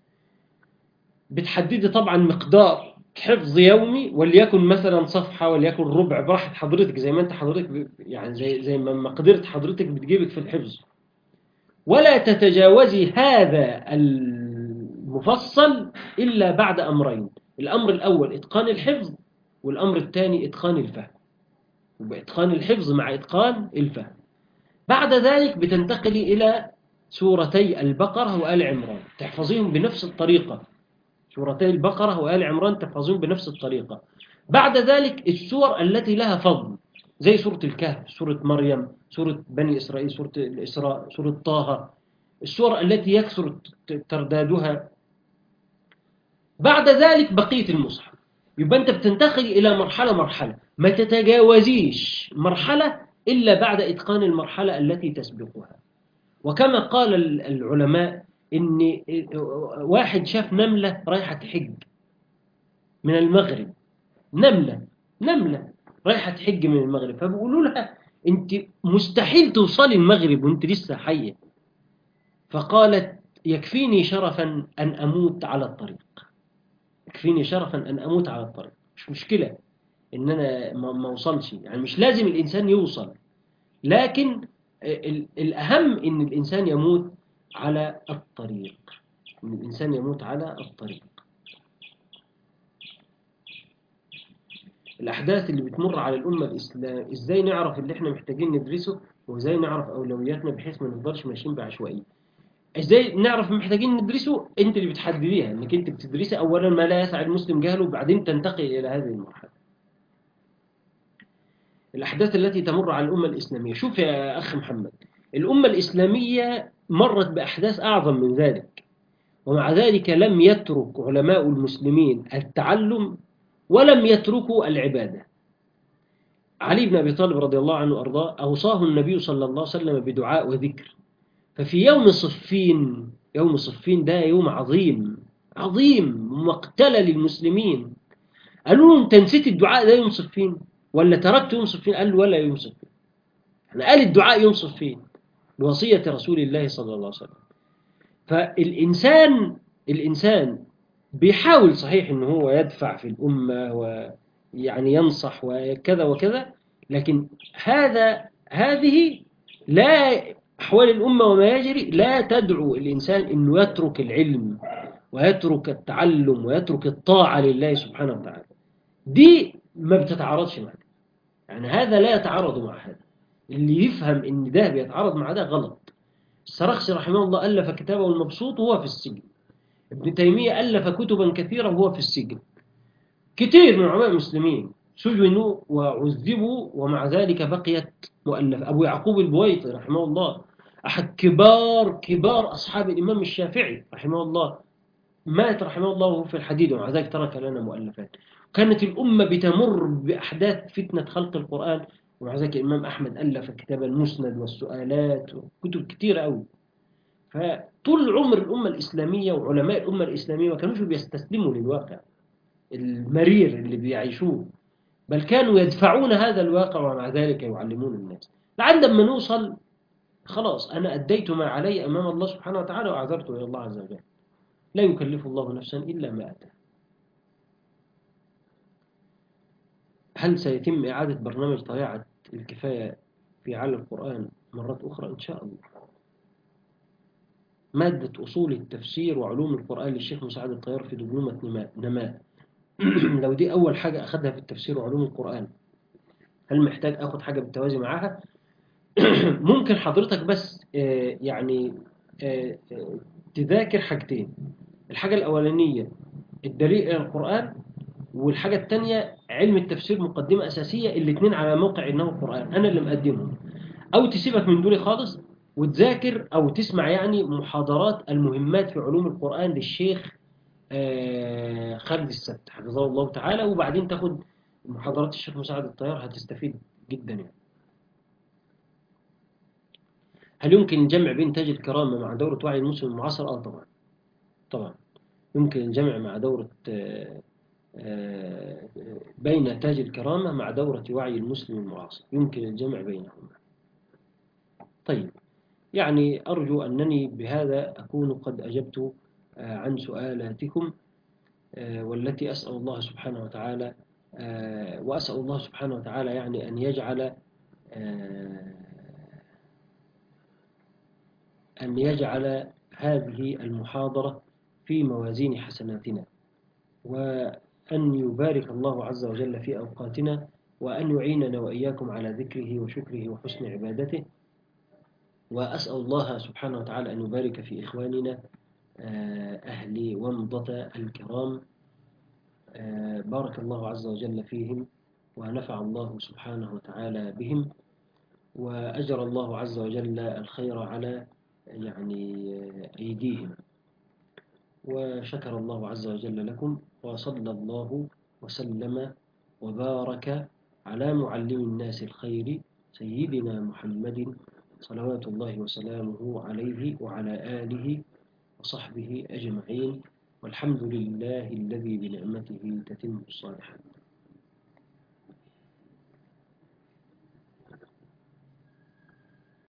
بتحددي طبعا مقدار حفظ يومي، وليكن مثلا صفحة وليكن ربع، براحة حضرتك زي ما انت حضرتك يعني زي زي ما مقدرة حضرتك بتجيبك في الحفظ. ولا تتجاوزي هذا المفصل إلا بعد أمرين: الأمر الأول إتقان الحفظ، والأمر الثاني إتقان الفهم. بإتقان الحفظ مع إتقان الفهم. بعد ذلك بتنتقلي إلى سورتي البقرة وآل عمران، تحفظيهم بنفس الطريقة. سورتي البقرة وآل عمران تحفظون بنفس الطريقة. بعد ذلك السور التي لها فضل زي سورة الكهف، سورة مريم، سورة بني إسرائيل، سورة الإسراء، سورة طه، السور التي يكثر تردادها. بعد ذلك بقية المصحف. يبقى أنت بتنتقل إلى مرحلة مرحلة، ما تتجاوزيش مرحلة إلا بعد إتقان المرحلة التي تسبقها. وكما قال العلماء إن واحد شاف نملة رايحة تحج من المغرب، نملة نملة رايحة تحج من المغرب، فبيقولوا لها أنت مستحيل توصلي المغرب وأنت لسه حية، فقالت يكفيني شرفا أن أموت على الطريق، يكفيني شرفا أن أموت على الطريق. مش مشكلة إن أنا ما أوصلش، يعني مش لازم الإنسان يوصل، لكن الأهم إن الإنسان يموت على الطريق، إن الإنسان يموت على الطريق. الأحداث اللي بتمر على الأمة الإسلام، إزاي نعرف اللي إحنا محتاجين ندرسه، وإزاي نعرف أولوياتنا بحيث ما نفضلش ماشيين بعشوائية. إزاي نعرف محتاجين ندرسه؟ أنت اللي بتحدديها، إنك أنت بتدرسي أولا ما لا يسع المسلم جهله، وبعدين تنتقل إلى هذه المرحلة. الأحداث التي تمر على الأمة الإسلامية، شوف يا أخ محمد، الأمة الإسلامية مرت بأحداث أعظم من ذلك، ومع ذلك لم يترك علماء المسلمين التعلم ولم يتركوا العبادة. علي بن أبي طالب رضي الله عنه وأرضاه أوصاه النبي صلى الله عليه وسلم بدعاء وذكر. ففي يوم صفين، يوم صفين ده يوم عظيم عظيم مقتلة للمسلمين، قالوا له أنت نسيت الدعاء ده يوم صفين ولا تركت يوم صفين؟ قال له ولا يوم صفين، أنا قال الدعاء يوم صفين بوصية رسول الله صلى الله عليه وسلم. فالإنسان الإنسان بيحاول صحيح إن هو يدفع في الأمة ويعني ينصح وكذا وكذا، لكن هذا هذه لا أحوال الأمة وما يجري لا تدعو الإنسان إنه يترك العلم ويترك التعلم ويترك الطاعة لله سبحانه وتعالى. دي ما بتتعارضش مع ده، يعني هذا لا يتعارض مع هذا. اللي يفهم إن ده بيتعارض مع ده غلط. السرخسي رحمه الله ألف كتابه المبسوط وهو في السجن. ابن تيمية ألف كتبا كثيرة وهو في السجن. كثير من علماء المسلمين سجنوا وعذبوا ومع ذلك بقيت مؤلف. أبو يعقوب البويطي رحمه الله أحد كبار كبار أصحاب الإمام الشافعي رحمه الله، مات رحمه الله وهو في الحديد ومع ذلك ترك لنا مؤلفات. كانت الأمة بتمر بأحداث فتنة خلق القرآن، ومع ذلك الإمام أحمد ألف كتاب المسند والسؤالات وكتب كتيرة أوي. فطول عمر الأمة الإسلامية وعلماء الأمة الإسلامية ما كانوش بيستسلموا للواقع المرير اللي بيعيشوه، بل كانوا يدفعون هذا الواقع ومع ذلك يعلمون الناس. لعند ما نوصل خلاص أنا أديت ما علي أمام الله سبحانه وتعالى وأعذرت إلى الله عز وجل، لا يكلف الله نفسا إلا ما أتى. هل سيتم إعادة برنامج طليعة الكفاية في على القرآن مرات أخرى؟ إن شاء الله. مادة أصول التفسير وعلوم القرآن للشيخ مساعد الطيار في دبلومة نماء نماء. لو دي أول حاجة أخذها في التفسير وعلوم القرآن، هل محتاج أخذ حاجة بالتوازي معاها؟ ممكن حضرتك بس آه، يعني آه، آه، تذاكر حاجتين. الحاجة الأولانية الدليل إلى القرآن، والحاجة الثانية علم التفسير مقدمة أساسية، الاثنين على موقع إنه القرآن أنا اللي مقدمهم. أو تسيبك من دول خالص وتذاكر أو تسمع يعني محاضرات المهمات في علوم القرآن للشيخ آه، خالد السبت حفظه الله تعالى، وبعدين تاخد محاضرات الشيخ مساعد الطيار، هتستفيد جدا يعني. هل يمكن الجمع بين تاج الكرامة مع دورة وعي المسلم المعاصر؟ آه طبعا. طبعا يمكن الجمع مع دورة آه، آه، بين تاج الكرامة مع دورة وعي المسلم المعاصر، يمكن الجمع بينهما. طيب، يعني أرجو أنني بهذا أكون قد أجبت آه، عن سؤالاتكم، آه، والتي أسأل الله سبحانه وتعالى آه، وأسأل الله سبحانه وتعالى يعني أن يجعل آه، أن يجعل هذه المحاضرة في موازين حسناتنا، وأن يبارك الله عز وجل في أوقاتنا، وأن يعيننا وإياكم على ذكره وشكره وحسن عبادته. وأسأل الله سبحانه وتعالى أن يبارك في إخواننا آه، أهل ومضة الكرام، آه، بارك الله عز وجل فيهم ونفع الله سبحانه وتعالى بهم، وأجرى الله عز وجل الخير على يعني آه، أيديهم، وشكر الله عز وجل لكم، وصلى الله وسلم وبارك على معلم الناس الخير سيدنا محمد صلوات الله وسلامه عليه وعلى آله وصحبه أجمعين، والحمد لله الذي بنعمته تتم الصالحات.